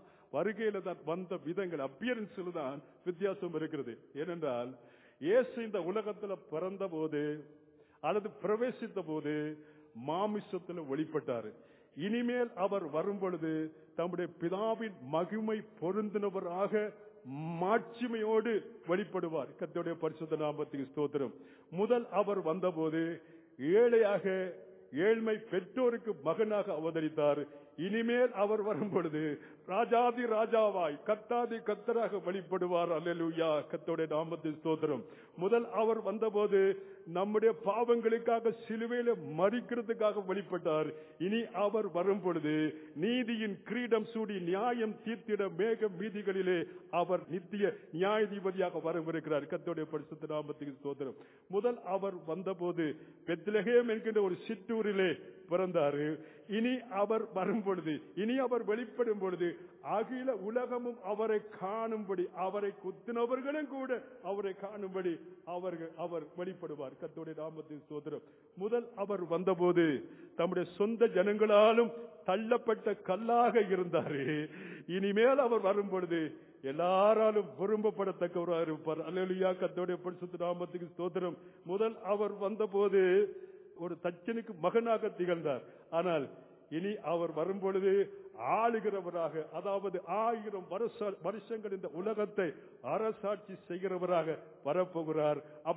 தான் வந்த விதங்கள், அப்பியரன்ஸ்ல தான் வித்தியாசம் இருக்கிறது. ஏனென்றால் இயேசு இந்த உலகத்துல பிறந்த போது அல்லது பிரவேசித்த போது மாமிசத்தில் வெளிப்பட்டாரு. இனிமேல் அவர் வரும் பொழுது தம்முடைய பிதாவின் மகிமை பொருந்தினவராக மாட்சிமையோடு வெளிப்படுவார். கர்த்தருடைய பரிசுத்த நாமத்துக்கு ஸ்தோத்திரம். முதல் அவர் வந்தபோது ஏழ்மை பெற்றோருக்கு மகனாக அவதரித்தார். இனிமேல் அவர் வரும் பொழுது ராஜாதி ராஜாவாய் கர்த்தாதி கர்த்தராக வெளிப்படுவார். அல்லேலூயா. கர்த்தருடைய நாமத்தின் ஸ்தோத்திரம். முதல் அவர் வந்தபோது நம்முடைய பாவங்களுக்காக சிலுவையில மரிக்கிறதுக்காக வெளிப்பட்டார். இனி அவர் வரும் பொழுது நீதியின் கிரீடம் சூடி நியாயம் தீர்த்திட மேக வீதிகளிலே அவர் நித்திய நியாயாதிபதியாக வரவிருக்கிறார். கர்த்தருடைய பரிசுத்த நாமத்துக்கு ஸ்தோத்திரம். முதல் அவர் வந்தபோது பெத்லகேம் என்கின்ற ஒரு சிற்றூரிலே பிறந்தாரு. இனி அவர் வரும் பொழுது, இனி அவர் வெளிப்படும் பொழுது அகில உலகமும் அவரை காணும்படி, அவரை குத்தினவர்களும் கூட அவரை காணும்படி அவர் வெளிப்படுவார். கர்த்தருடைய நாமத்தின் ஸ்தோத்திரம். முதல் அவர் வந்தபோது தம்முடைய சொந்த ஜனங்களாலும் தள்ளப்பட்ட கல்லாக இருந்தாரு. இனிமேல் அவர் வரும் பொழுது எல்லாராலும் விரும்பப்படத்தக்கவராக இருப்பார். அல்லேலூயா. கர்த்தருடைய பரிசுத்த நாமத்துக்கு ஸ்தோத்திரம். முதல் அவர் வந்தபோது ஒரு தச்சனுக்கு மகனாக திகழ்ந்தார். ஆனால் இனி அவர் வரும் பொழுது ஆளுகிறவராக, அதாவது 1000 வருஷங்கள் இந்த உலகத்தை அரசாட்சி செய்கிறவராக வரப்போகிறார்.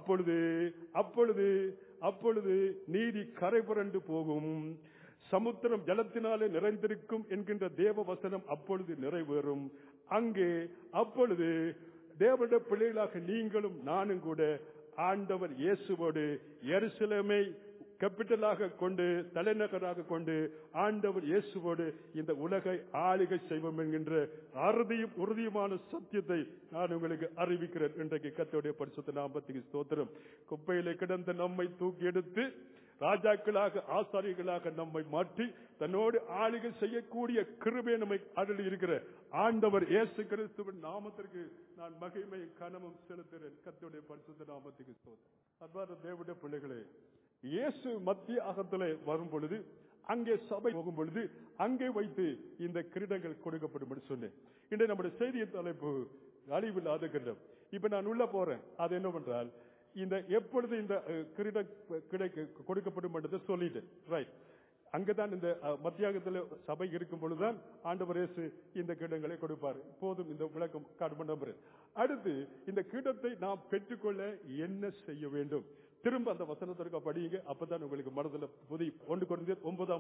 அப்பொழுது நீதி கரை புரண்டு போகும், சமுத்திரம் ஜலத்தினாலே நிறைந்திருக்கும் என்கின்ற தேவ வசனம் அப்பொழுது நிறைவேறும். அப்பொழுது தேவனுடைய பிள்ளைகளாக நீங்களும் நானும் கூட ஆண்டவர் இயேசுவோடு எருசலேமை கேபிட்டலாக கொண்டு, தலைநகராக கொண்டு ஆண்டவர் இயேசுவோடு இந்த உலகை ஆளுகை செய்வோம் என்கின்ற உறுதியுமான சத்தியத்தை நான் உங்களுக்கு அறிவிக்கிறேன். இன்றைக்கு கர்த்தருடைய பரிசுத்த நாமத்துக்கு ஸ்தோத்திரம். குப்பையிலே கிடந்த நம்மை தூக்கி எடுத்து ராஜாக்களாக ஆசாரியர்களாக நம்மை மாற்றி தன்னோடு ஆளுகை செய்யக்கூடிய கிருபை நம்மை அருளி இருக்கிற ஆண்டவர் இயேசு கிறிஸ்துவின் நாமத்திற்கு நான் மகிமையும் கனமும் செலுத்துகிறேன். கர்த்தருடைய பரிசுத்த நாமத்துக்கு ஸ்தோத்திரம். அன்பான தேவனுடைய பிள்ளைகளே, இயேசு மத்திய அகத்திலே வரும் பொழுது, அங்கே சபை போகும் பொழுது அங்கே வைத்து இந்த கிரீடங்கள் கொடுக்கப்படும் என்று சொன்னேன். இன்றைய நம்முடைய செய்தியின் தலைப்பு அழிவில்லாத கிரீடம். இப்ப நான் உள்ள போறேன். அது என்னவென்றால், இந்த எப்பொழுது இந்த கிரீடம் கொடுக்கப்படும் என்றதை சொல்லிட்டேன். ரைட். அங்கதான் இந்த மத்தியாகத்தில் சபை இருக்கும் பொழுதுதான் ஆண்டவர் இயேசு இந்த கிரீடங்களை கொடுப்பார். போதும் இந்த விளக்கம் காட்டும் நம்புறேன். அடுத்து இந்த கிரீடத்தை நாம் பெற்றுக்கொள்ள என்ன செய்ய வேண்டும்? திரும்ப அந்த வசனத்திற்கு படியுங்க. அப்பதான் உங்களுக்கு மனதில் புதி 1 கொரிந்தியர்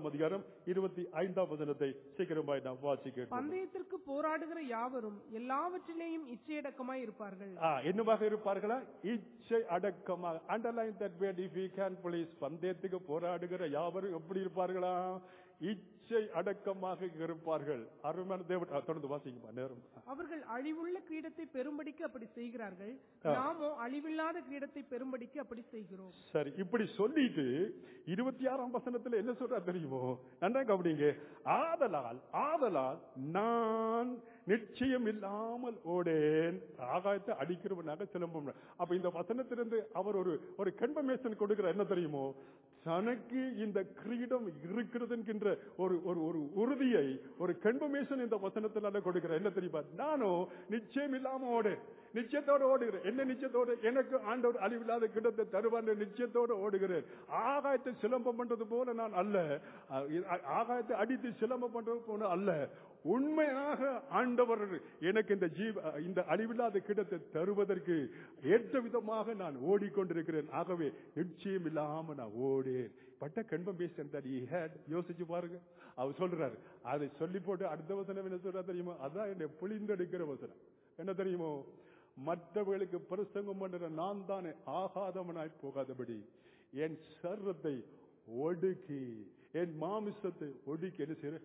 9:25 சீக்கிரமாய் நாம் வாசிக்க. பந்தயத்திற்கு போராடுகிற யாவரும் எல்லாவற்றிலேயும் இச்சையடக்கமாய் இருப்பார்கள். என்னவாக இருப்பார்களா? இச்சை அடக்கமாக. Underline that word if you can please. பந்தயத்துக்கு போராடுகிற யாவரும் எப்படி இருப்பார்களா? இச்சை அடக்கமாக இருப்பார்கள். அருமையான தேவன் தொடர்ந்து வாசிங்க. நேரம். அவர்கள் அழிவுள்ள கிரீடத்தை பெரும்படிக்கு அப்படி செய்கிறார்கள், நாமோ அழிவில்லாத கிரீடத்தை பெரும்படிக்கு அப்படி செய்கிறோம். சரி, இப்படி சொல்லிட்டு 26ஆம் வசனத்துல என்ன சொல்றா தெரியுமோ? நன்றா கவனிங்க. ஆதலால் நான் நிச்சயம் இல்லாமல் ஓடேன், ஆகாயத்தை அடிக்கிறவனாக சிலம்பம். அப்ப இந்த வசனத்திலிருந்து அவர் ஒரு கன்ஃபர்மேஷன் கொடுக்கிற என்ன தெரியுமோ? தனக்கு இந்த கிரீடம் இருக்கிறது என்கின்ற ஒரு உறுதியை, ஒரு கன்ஃபர்மேஷன் இந்த வசனத்தினால கொடுக்கிற என்ன தெரியுமா? நானும் நிச்சயம் இல்லாம ஓடேன், நிச்சயத்தோடு ஓடுகிறேன். என்ன நிச்சயத்தோடு? எனக்கு ஆண்டவர் அழிவில்லாத கிடத்தை தருவார் நிச்சயத்தோடு ஓடுகிறேன். ஆகாயத்தை சிலம்பம் பண்றது போல நான் அல்ல, ஆகாயத்தை அடித்து சிலம்பம் பண்றது போல அல்ல. உண்மையாக ஆண்டவர் எனக்கு இந்த அழிவில்லாத கிடத்தை தருவதற்கு ஏற்ற விதமாக நான் ஓடிக்கொண்டிருக்கிறேன். ஆகவே நிச்சயம் இல்லாம நான் ஓடேன். பட்ட கன்ஃபர்மேஷன் that he had. யோசிச்சு பாருங்க. அவர் சொல்றாரு. அதை சொல்லி போட்டு அடுத்த வசனம் என்ன சொல்றா தெரியுமா? அதான் என்னை புளிந்தெடுக்கிற வசனம். என்ன தெரியுமோ? மற்றவர்களுக்கு பிரசங்கம் பண்ற நான் தானே ஆகாதவனாய் போகாதபடி என் சர்வத்தை ஒடுக்கி, என் மாமிசத்தை ஒடுக்கி என்ன செய்ய?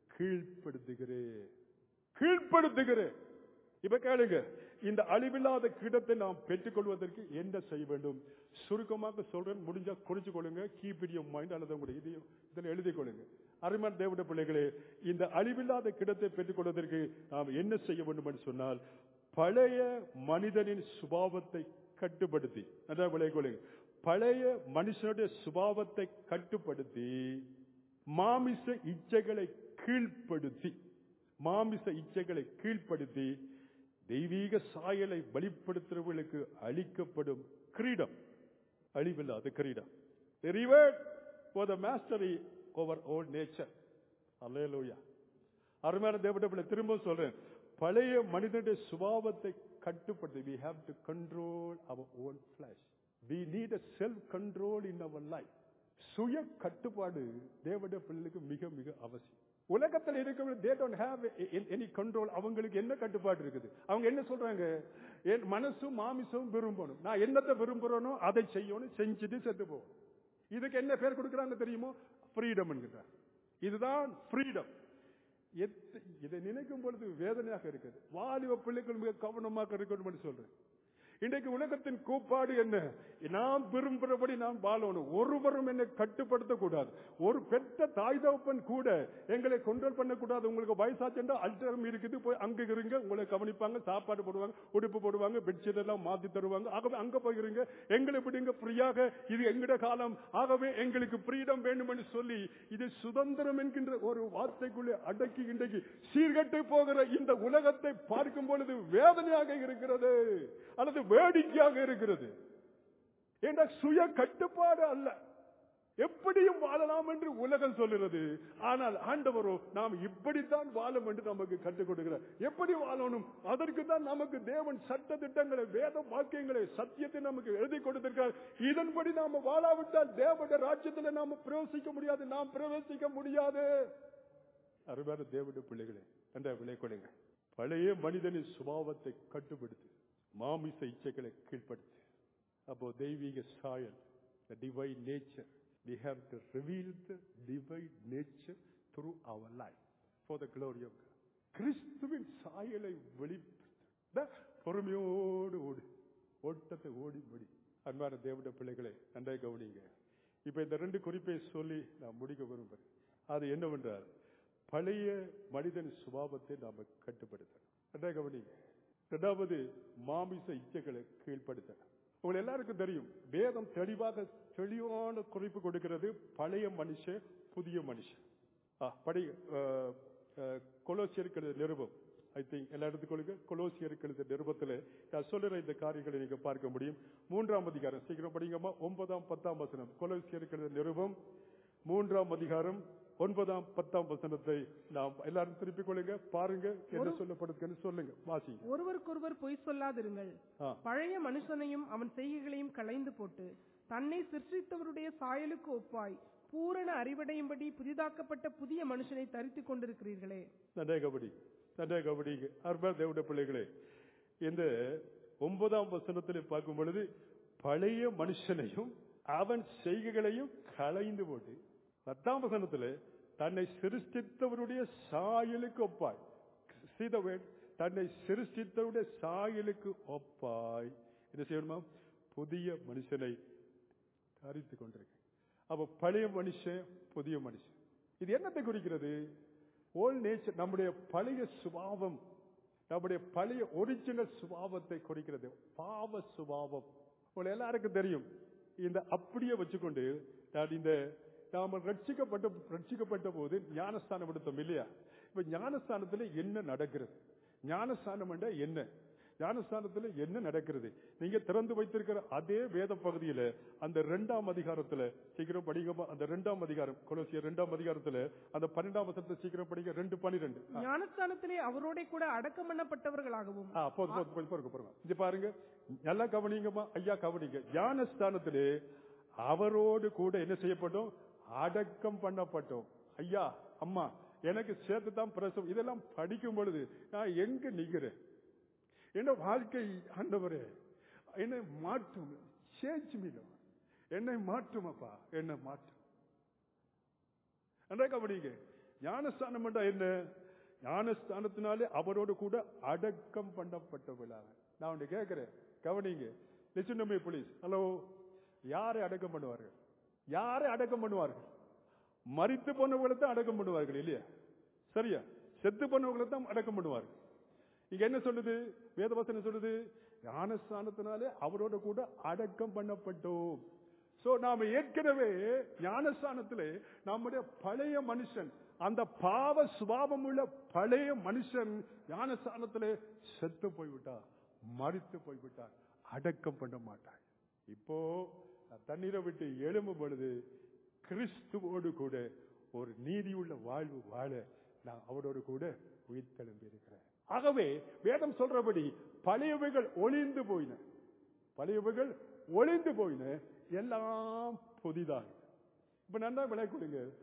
கீழ்ப்படுத்துகிறேன். இப்ப கேளுங்க, இந்த அழிவில்லாத கிடத்தை நாம் பெற்றுக்கொள்வதற்கு என்ன செய்ய வேண்டும்? சுருக்கமாக சொல்றேன், முடிஞ்சா குறிச்சு கொள்ளுங்க. கீப் இட் யுவர் மைண்ட், அல்லது உங்களுடைய இதில் எழுதிக் கொள்ளுங்க. அருமையான தேவனுடைய பிள்ளைகளே, இந்த அழிவில்லாத கிடத்தை பெற்றுக்கொள்வதற்கு நாம் என்ன செய்ய வேண்டும் என்று சொன்னால், பழைய மனிதனின் சுபாவத்தை கட்டுப்படுத்தி, அதான் விளைய கொள்ளுங்க, பழைய மனுஷனுடைய சுபாவத்தை கட்டுப்படுத்தி மாமிச இச்சைகளை கீழ்ப்படுத்தி தெய்வீக சாயலை வெளிப்படுத்துறவர்களுக்கு அளிக்கப்படும் கிரீடம், அழிவில்லாத கிரீடம். The reward for the mastery over old nature. Hallelujah. அருமையான தேவனுடைய பிள்ளை, திரும்ப சொல்றேன், பழைய மனிதனுடைய சுபாவத்தை கட்டுப்படுத்தி. We have to control our own flesh. We need a self control in our life. சுய கட்டுப்பாடு தேவனுடைய பிள்ளைகளுக்கு மிக மிக அவசியம். உலகத்தில் இருக்கிறவங்க they don't have any control. அவங்களுக்கு என்ன கட்டுப்பாடு இருக்குது? அவங்க என்ன சொல்றாங்க? என் மனசும் மாமிசம் விரும்பணும், நான் என்னத்தை விரும்புறேனோ அதை செய்யணும், செஞ்சுட்டு செத்து போகணும். இதுக்கு என்ன பேர் கொடுக்கறாங்க தெரியுமோ? ஃப்ரீடம் என்கிறார். இதுதான் ஃப்ரீடம். இதை நினைக்கும் பொழுது வேதனையாக இருக்குது. வாலிப பிள்ளைகள் மிக கவனமாக இருக்கணும் சொல்றேன். இன்றைக்கு உலகத்தின் கூப்பாடு என்ன? நாம் விரும்புகிறபடி நாம் வாழணும். ஒருவரும் என்னை கட்டுப்படுத்த கூடாது. ஒரு பெற்ற தாய் தகப்பன் கூட எங்களை கண்ட்ரோல் பண்ணக்கூடாது. உங்களுக்கு வயசாச்சுன்னா அல்டரம் இருக்குது, போய் அங்க இருங்க, உங்களை கவனிப்பாங்க, சாப்பாடு போடுவாங்க, உடுப்பு போடுவாங்க, பெட்ஷீட் எல்லாம் மாத்தி தருவாங்க. ஆகவே அங்க போயிருங்க, எங்களை விடுங்க ஃப்ரீயாக, இது எங்கட காலம், ஆகவே எங்களுக்கு ஃப்ரீடம் வேண்டும் என்று சொல்லி இது சுதந்திரம் என்கின்ற ஒரு வார்த்தைக்குள்ளே அடக்கி இன்றைக்கு சீர்கட்டு போகிற இந்த உலகத்தை பார்க்கும் பொழுது வேதனையாக இருக்கிறது, அல்லது வேடிக்கையாக இருக்கிறது. என்ற சுய கட்டுப்பாடு அல்ல, எப்படியும் வாழலாம் என்று உலகம் சொல்லுகிறது. ஆனால் ஆண்டவரோ நாம் இப்படித்தான் வாழும் என்று நமக்கு கற்றுக் கொடுக்கிறார். எப்படி வாழணும் அதற்கு தான் நமக்கு தேவன் சட்ட திட்டங்களை, வேத வாக்கியங்களை, சத்தியத்தை நமக்கு எழுதி கொடுத்திருக்கிறார். இதன்படி நாம வாழாவிட்டால் தேவனுடைய ராஜ்யத்தில் நாம பிரவேசிக்க முடியாது, நாம் பிரவேசிக்க முடியாது. அருமையான தேவனுடைய பிள்ளைகளே, என்ற விலை கொடுங்க. பழைய மனிதனின் சுபாவத்தை கட்டுப்படுத்தி மாமிச இச்சைகளை கீழ்ப்படுத்து. அப்போ தெய்வீக சாயல், the divine nature, we have to reveal the divine nature through our life for the glory of God. கிறிஸ்துவின் சாயலை வெளிப்படுத்த பொறுமையோடு ஓடு, ஓட்டத்தை ஓடி முடி. அன்பான தேவனுடைய பிள்ளைகளை நன்றாக கவனிங்க. இப்ப இந்த 2 குறிப்பை சொல்லி நான் முடிக்க விரும்புகிறேன். அது என்னவென்றால், பழைய மனிதன் சுபாவத்தை நாம கட்டுப்படுத்தணும். நன்றாக கவனிங்க. 2வது, மாமிச இச்சைகளை கீழ்ப்படுத்த. உங்கள் எல்லாருக்கும் தெரியும், வேதம் தெளிவான குறிப்பு கொடுக்கிறது. பழைய மனுஷன், புதிய மனுஷன். கொலோசியர் நிருபம், ஐ திங்க் எல்லா இடத்துக்கு கொலோசியர் நிருபத்தில் நான் சொல்லுற இந்த காரியங்களை நீங்க பார்க்க முடியும். 3ஆம் அதிகாரம், சீக்கிரம் படிங்கம்மா. 9ஆம் 10ஆம் வசனம். கொலோசியர் நிருபம் 3ஆம் அதிகாரம் 9ஆம் 10ஆம் வசனத்தை நாம் எல்லாரும் திருப்பிக் கொள்ளுங்க, பாருங்க என்ன சொல்லப்படுதுன்னு சொல்லுங்க, வாசிங்க. ஒருவருக்கொருவர் பொய் சொல்லாதிருங்கள், பழைய மனுஷனையும் அவன் செய்கைகளையும் களைந்து போட்டு தன்னை சிருஷ்டித்தவருடைய சாயலுக்கு ஒப்பாய் பூரண அறிவடையும்படி புதிதாக்கப்பட்ட புதிய மனுஷனை தரித்துக் கொண்டிருக்கிறீர்களே. நன்றே கபடிங்க. அருமையான தேவனுடைய பிள்ளைகளே, இந்த 9ஆம் வசனத்தில் பார்க்கும் பொழுது பழைய மனுஷனையும் அவன் செய்கைகளையும் களைந்து போட்டு, 10ஆம் வசனத்தில் தன்னை சிருஷ்டித்தவருடைய சாயலுக்கு ஒப்பாய், தன்னை சிருஷ்டித்தவருடைய சாயலுக்கு ஒப்பாய் என்ன செய்யணுமா? புதிய மனுஷனை தரித்துக் கொண்டிருக்க. அப்ப பழைய மனுஷன், புதிய மனுஷன், இது என்னத்தை குறிக்கிறது? ஓல்ட் நேச்சர், நம்முடைய பழைய சுபாவம், நம்முடைய பழைய ஒரிஜினல் சுபாவத்தை குறிக்கிறது. பாவ சுபாவம் உங்களை எல்லாருக்கும் தெரியும். இந்த அப்படியே வச்சுக்கொண்டு இந்த நாம ரட்சிக்கப்பட்ட போது ஞானஸ்தானம் எடுத்தோம் இல்லையா? இப்ப ஞானஸ்தானத்துல என்ன நடக்கிறது? ஞானஸ்தானம் என்ன? ஞானஸ்தானத்துல என்ன நடக்கிறது? நீங்க திறந்து வைத்திருக்கிற அதே வேத பகுதியில அந்த 2ஆம் அதிகாரத்துல சீக்கிரம் படிக்க. அந்த 2ஆம் அதிகாரம், கொலோசியர் 2ஆம் அதிகாரத்துல அந்த 12ஆம் வசனத்தை சீக்கிரம் படிக்க. 2:12. ஞானஸ்தானத்திலே அவரோட கூட அடக்கம் பண்ணப்பட்டவர்களாகவும். இது பாருங்க, நல்லா கவனிங்கம்மா, ஐயா கவனிங்க. ஞானஸ்தானத்திலே அவரோடு கூட என்ன செய்யப்பட்டோம்? அடக்கம் பண்ணப்பட்டோம். ஐயா அம்மா எனக்கு சேர்த்து தான் பிரசவம். இதெல்லாம் படிக்கும் பொழுது நான் எங்க நிக்கிறேன்? என்ன வாழ்க்கை ஆண்டவரே என்னை மாற்றும், என்னை மாற்றும் அப்பா, என்னை மாற்றும். கவனிங்க, ஞானஸ்தானம் என்ன? ஞானஸ்தானத்தினாலே அவரோடு கூட அடக்கம் பண்ணப்பட்டவர்களாக. நான் ஒன்று கேட்கிறேன், கவனிங்க. Listen to me please. Hello, யாரை அடக்கம் பண்ணுவார்கள்? யாரை அடக்கம் பண்ணுவார்கள்? மரித்து போனவர்களை தான் அடக்கம் பண்ணுவார்கள் இல்லையா? சரியா? செத்து போனவர்களை தான் அடக்கம் பண்ணுவார்கள். இங்க என்ன சொல்லுது வேதவசனம்? சொல்லுது ஞானஸ்தானத்தினாலே அவரோட கூட அடக்கம் பண்ணப்பட்டோம். சோ நாம ஏற்கனவே ஞானஸ்தானத்திலே நம்முடைய பழைய மனுஷன், அந்த பாவ சுபாவம் உள்ள பழைய மனுஷன் ஞானஸ்தானத்திலே செத்து போய்விட்டார், மரித்து போய்விட்டார், அடக்கம் பண்ண மாட்டார். இப்போ தண்ணீரை விட்டு எழும்பும் பொழுது கிறிஸ்துவோடு கூட ஒரு நீதியுள்ள வாழ்வு வாழ நான் அவரோடு கூட உயிர்த்தெழும்பி இருக்கிறேன். ஆகவே வேதம் சொல்றபடி பழையவைகள் ஒளிந்து போயின, பழையவைகள் ஒளிந்து போயின, எல்லாம் புதிதாக. இப்ப நல்லா விளை கொடுங்க.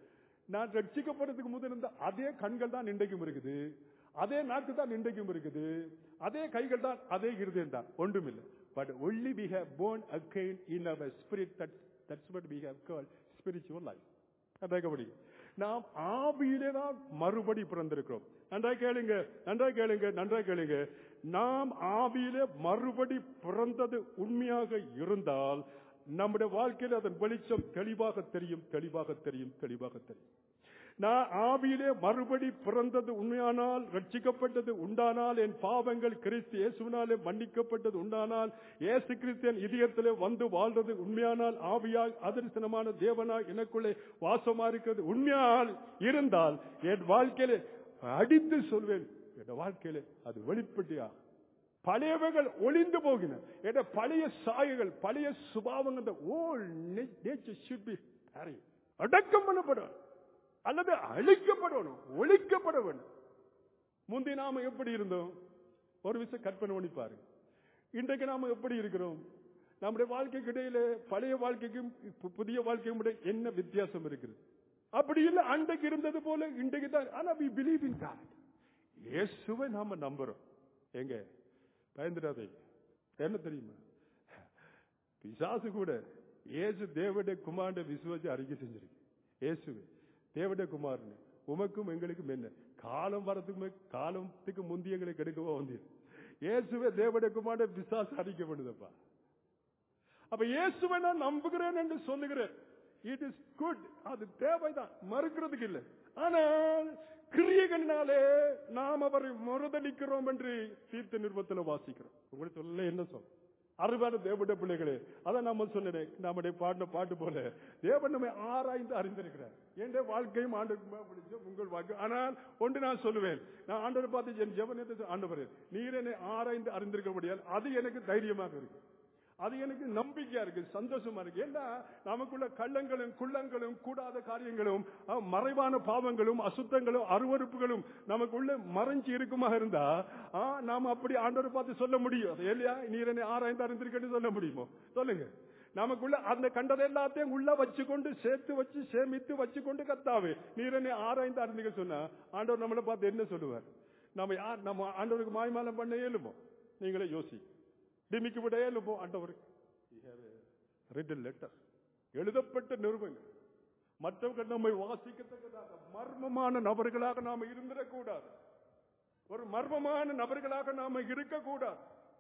நான் ரட்சிக்கப்படுறதுக்கு முதல் இருந்த அதே கண்கள் தான் இன்றைக்கும் இருக்குது, அதே நாக்கு தான் இன்றைக்கும் இருக்குது, அதே கைகள் தான், அதே இருதயம் தான், ஒன்றுமில்லை. But only we have born again in our spirit. That's what we have called spiritual life. அதாகபடி நாம் ஆவியிலே தான் மறுபடி பிறந்திருக்கிறோம். நன்றாய் கேளுங்க, நன்றாய் கேளுங்க, நன்றாய் கேளுங்க. நாம் ஆவியிலே மறுபடி பிறந்தது உண்மையாக இருந்தால் நம்முடைய வாழ்க்கையில் அதன் வெளிச்சம் தெளிவாக தெரியும், தெளிவாக தெரியும், தெளிவாக தெரியும். நான் ஆவியிலே மறுபடி பிறந்தது உண்மையானால், ரட்சிக்கப்பட்டது உண்டானால், என் பாவங்கள் கிறிஸ்து இயேசுவினாலே மன்னிக்கப்பட்டது உண்டானால், இயேசு கிறிஸ்து இதயத்திலே வந்து வாழ்றது உண்மையானால், ஆவியால் அதரிசனமான தேவனாய் எனக்குள்ளே வாசமா இருக்கிறது உண்மையால் இருந்தால், என் வாழ்க்கையிலே அடித்து சொல்வேன், என் வாழ்க்கையிலே அது வெளிப்பட்டியா பழையவைகள் ஒளிந்து போகின, என் பழைய சாயங்கள், பழைய சுபாவங்கள் ஓல் நேச்சர் should be அடக்கம் பண்ணப்படும் அல்லது அழிக்கப்படணும், ஒழிக்கப்பட வேண்டும். முந்தி நாம எப்படி இருந்தோம் ஒரு விஷயம் கற்பனை பண்ணி பாருங்க. இன்றைக்கு நாம எப்படி இருக்கிறோம்? நம்முடைய வாழ்க்கைக்கு இடையில பழைய வாழ்க்கைக்கும் புதிய வாழ்க்கையும் என்ன வித்தியாசம் இருக்குது? அப்படி இல்லை, அன்றைக்கு இருந்தது போல இன்றைக்கு தான். ஆனா we believe in God. இயேசுவை நாம நம்புறோம். எங்க பயந்துடாதே, என்ன தெரியுமா, பிசாசு கூட இயேசு தேவனுடைய குமாரனை விசுவாசி அறிக்கை செஞ்சிருக்கு. இயேசுவே தேவனுடைய குமாரன், உமக்கும் எங்களுக்கும் என்ன காலம் வரதுக்கு காலத்துக்கு முந்தைய எங்களை கெடுக்கவோ வந்தீர். இயேசுவே தேவனுடைய குமாரனை பிசாசு அறிக்கை பண்ணுதப்பா. அப்ப இயேசுவை நான் நம்புகிறேன் என்று சொல்லுகிறேன். இட் இஸ் குட், அது தேவைதான், மறுக்கிறதுக்கு இல்லை. ஆனால் கிரியைகளினாலே நாம் அவரை முறதளிக்கிறோம் என்று தீர்த்த நிருபத்தில் வாசிக்கிறோம். உங்களுக்கு சொல்ல என்ன சொல்ல அருமையான தேவனுடைய பிள்ளைகளே, அதான் நம்ம சொன்னேன், நம்முடைய பாட்டு போல தேவன் நம்மை ஆராய்ந்து அறிந்திருக்கிறார். என் வாழ்க்கையும் ஆண்டவருக்கு உங்கள் வாழ்க்கை. ஆனால் ஒன்று நான் சொல்லுவேன், நான் ஆண்டவரை பார்த்து என் ஜெபத்தை ஆண்டவரே நீர் என்னை ஆராய்ந்து அறிந்திருக்கபடியால் அது எனக்கு தைரியமாக இருக்கு, அது எனக்கு நம்பிக்கையா இருக்கு, சந்தோஷமா இருக்கு. ஏன்னா நமக்குள்ள கள்ளங்களும் குள்ளங்களும் கூடாத காரியங்களும் மறைவான பாவங்களும் அசுத்தங்களும் அருவறுப்புகளும் நமக்குள்ள மறைஞ்சு இருக்குமா இருந்தா நாம அப்படி ஆண்டவரை பார்த்து சொல்ல முடியும் இல்லையா? நீர் என்னை ஆராய்ந்து அறிந்திருக்கன்னு சொல்ல முடியுமோ? சொல்லுங்க. நமக்குள்ள அந்த கண்டதை எல்லாத்தையும் உள்ள வச்சுக்கொண்டு சேர்த்து வச்சு சேமித்து வச்சுக்கொண்டு கத்தாவே நீர் என்னை ஆராய்ந்து அறிந்துக்க சொன்னா ஆண்டவர் நம்மளை பார்த்து என்ன சொல்லுவார்? நம்ம ஆண்டவருக்கு மாய்மாலம் பண்ண இயலுமோ? நீங்களே யோசி. டிமிக்கு விட இயலுமோ? ஆண்டவருக்கு எழுதப்பட்ட நிருபங்கள் மற்றவர்கள் நம்மை வாசிக்கத்தக்கதாக மர்மமான நபர்களாக நாம இருந்திடக்கூடாது. ஒரு மர்மமான நபர்களாக நாம இருக்கக்கூடாது.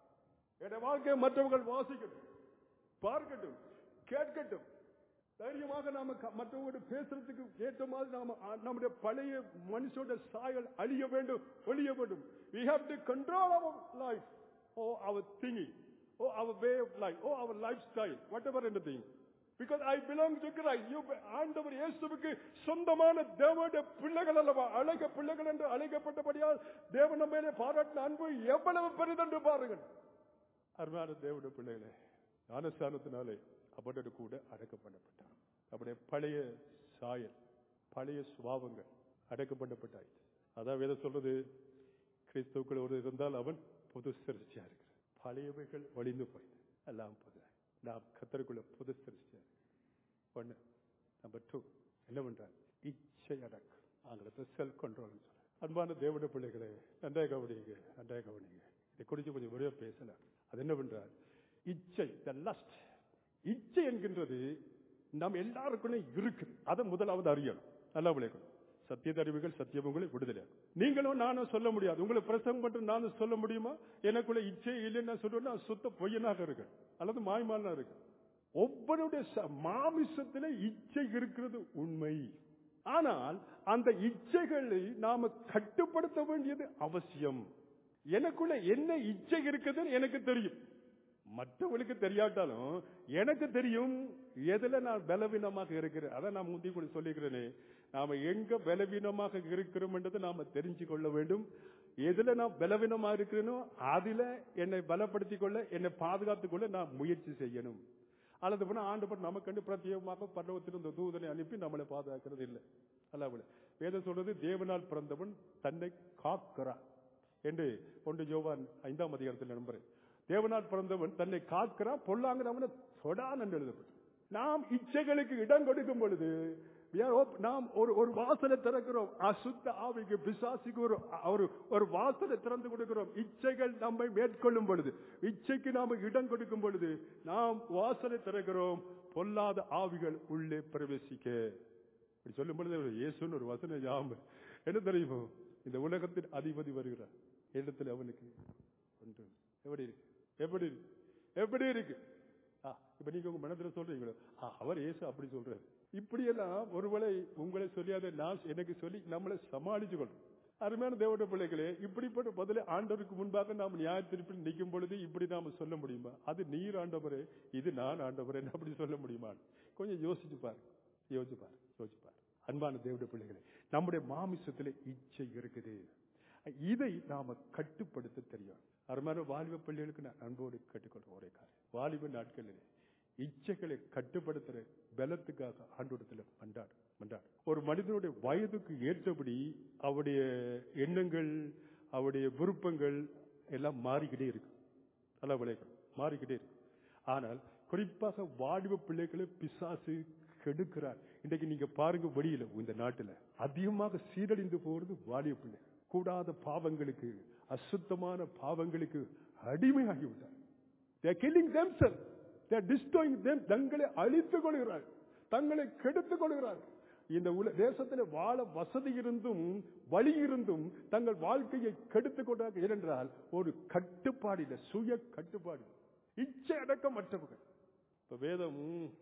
என் வாழ்க்கையை மற்றவர்கள் வாசிக்கட்டும், பார்க்கட்டும், கேட்கட்டும். தைரியமாக நாம மற்றவங்களோட பேசுறதுக்கு ஏற்ற மாதிரி நாம நம்முடைய பழைய மனுஷோட சாயல் அழிய வேண்டும், ஒழிய வேண்டும். We have to control our life, or our thinking, or our way of life, or our lifestyle, whatever anything. Because I belong to Christ. You ஆண்டவர் இயேசுவுக்கு சொந்தமான தேவனுடைய பிள்ளைகள் அல்லவா? அழக பிள்ளைகள் என்று அழைக்கப்பட்டபடியால் தேவன் நம்ம மேலே பாராட்டின அன்பு எவ்வளவு பெரிதென்று பாருங்கள். அருமையான தேவனுடைய பிள்ளைகளே, ஞானஸ்தானத்தினாலே அவரோடு கூட அடக்கப்படப்பட்டார். அவருடைய பழைய சாயல், பழைய சுபாவங்கள் அடக்கப்படப்பட்டாயிற்று. அதான் வேதம் சொல்றது, கிறிஸ்துவுக்குள் ஒரு இருந்தால் அவன் புது சிருஷ்டியா இருக்கிறார். பழையவைகள் ஒளிந்து போயிது, எல்லாம் புது. நாம் கர்த்தருக்குள்ள புது சிருஷ்டியா இருக்கிறோம். ஒண்ணு. நம்பர் 2 என்ன பண்றாங்க? இச்சை அடக்கு, ஆங்கிலத்தில் செல்ஃப் கண்ட்ரோல். அன்பான தேவனுடைய பிள்ளைகளே, நன்றாக கவனிங்க, நன்றாக கவனிங்க. இதை குறித்து கொஞ்சம் ஒரே பேசலாம். அது என்ன பண்றார்? இச்சை, த லஸ்ட். இச்சை என்கின்றது நாம் எல்லாருக்குள்ளே இருக்கு. அதை முதலாவது அறியணும், நல்லா விளைக்கணும். சத்தியத்தை அறிவுகள் சத்தியம் உங்களை விடுதலை. நீங்களும் நானும் சொல்ல முடியாது. உங்களை பிரசங்கம் பண்ற நானும் சொல்ல முடியுமா? எனக்குள்ள இச்சை இல்லைன்னு சொல்லுவேன், சுத்த பொய்யனாக இருக்கு அல்லது மாய்மாலா இருக்கு. ஒவ்வொருடைய மாமிசத்திலே இச்சை இருக்கிறது உண்மை. ஆனால் அந்த இச்சைகளை நாம கட்டுப்படுத்த வேண்டியது அவசியம். எனக்குள்ள என்ன இச்சை இருக்குதுன்னு எனக்கு தெரியும், மற்றவங்களுக்கு தெரியாட்டாலும் எனக்கு தெரியும் எதுல நான் பலவீனமாக இருக்கிறேன். அதை நான் முந்தி கூட சொல்லிக்கிறேனே, நாம எங்க பலவீனமாக இருக்கிறோம் என்றதை நாம தெரிஞ்சு கொள்ள வேண்டும். எதுல நான் பலவீனமா இருக்கிறேனோ அதுல என்னை பலப்படுத்திக் கொள்ள, என்னை பாதுகாத்துக் கொள்ள நான் முயற்சி செய்யணும். அல்லது போனா ஆண்டவர் நமக்கு பிரத்யேகமாக பரலோகத்திலிருந்து தூதனை அனுப்பி நம்மளை பாதுகாக்கிறது இல்லை. அல்ல, வேதம் சொல்றது தேவனால் பிறந்தவன் தன்னை காக்கிறான் என்று 1 யோவான் 5ஆம் அதிகாரத்தில் நம்புறேன். தேவனால் பிறந்தவன் தன்னை காக்கிறான், பொல்லாங்கிறவனை தொடான் என்று எழுதப்படும். நாம் இச்சைகளுக்கு இடம் கொடுக்கும் பொழுது நாம் ஒரு வாசலை திறக்கிறோம். அசுத்த ஆவிக்கு, பிசாசுக்கு ஒரு வாசலை திறந்து கொடுக்கிறோம். இச்சைகள் நம்மை மேற்கொள்ளும் பொழுது, இச்சைக்கு நாம இடம் கொடுக்கும் பொழுது நாம் வாசலை திறக்கிறோம். பொல்லாத ஆவிகள் உள்ளே பிரவேசிக்க. இப்படி சொல்லும் பொழுது இயேசுன்னு ஒரு வசனம் ஞாபகம் என்ன தெரியுமோ? இந்த உலகத்தின் அதிபதி வருகிறார். இடத்துல அவனுக்கு ஒன்று எப்படி இருக்கு? எப்படி இருக்கு? எப்படி இருக்கு? இப்ப நீங்க உங்க மனத்துல சொல்றீங்களோ, அவர் இயேசு அப்படி சொல்றாரு. இப்படி எல்லாம் ஒருவேளை உங்களை சொல்லியாத நான் எனக்கு சொல்லி நம்மளை சமாளிச்சு கொள்றோம். அருமையான தேவனுடைய பிள்ளைகளே, இப்படிப்பட்ட பதிலை ஆண்டவருக்கு முன்பாக நாம் நியாய தீர்ப்பில் நிற்கும் பொழுது இப்படி நாம சொல்ல முடியுமா? அது நீர் ஆண்டவரே, இது நான் ஆண்டவரே அப்படி சொல்ல முடியுமா? கொஞ்சம் யோசிச்சு பாருங்க. யோசிச்சு பாரு, யோசிச்சு பாரு. அன்பான தேவனுடைய பிள்ளைகளே, நம்முடைய மாமிசத்திலே இச்சை இருக்குது. இதை நாம கட்டுப்படுத்த தெரியும். அருமையான வாலிப பிள்ளைகளுக்கு நான் அன்போடு கற்றுக்கொள்றேன் ஒரே காரியம். வாலிப நாட்களிலே இச்சைகளை கட்டுப்படுத்துற பலத்துக்காக ஆண்டோடத்துல மண்டாடு. ஒரு மனிதனுடைய வயதுக்கு ஏற்றபடி அவருடைய எண்ணங்கள், அவருடைய விருப்பங்கள் எல்லாம் மாறிக்கிட்டே இருக்கு. நல்ல விளைகள் மாறிக்கிட்டே இருக்கு. ஆனால் குறிப்பாக வாலிப பிள்ளைகளை பிசாசு கெடுக்கிறார். இன்றைக்கு நீங்க பாருங்க, வெளியில இந்த நாட்டுல அதிகமாக சீரழிந்து போறது வாலிப பிள்ளை. கூடாத பாவங்களுக்கு, அசுத்தமான பாவங்களுக்கு அடிமையாகிவிட்டார். They are killing themselves. They are destroying them. தங்களை அழித்துக் கொள்கிறார், தங்களை கெடுத்துக் கொள்கிறார். இந்த தேசத்தில் வாழ வசதி இருந்தும் வழி இருந்தும் தங்கள் வாழ்க்கையை கெடுத்துக் கொண்டார்கள். ஏனென்றால் ஒரு கட்டுப்பாடு இல்லை, சுய கட்டுப்பாடு, இச்சை அடக்கமற்றவர்கள். இப்ப வேதம்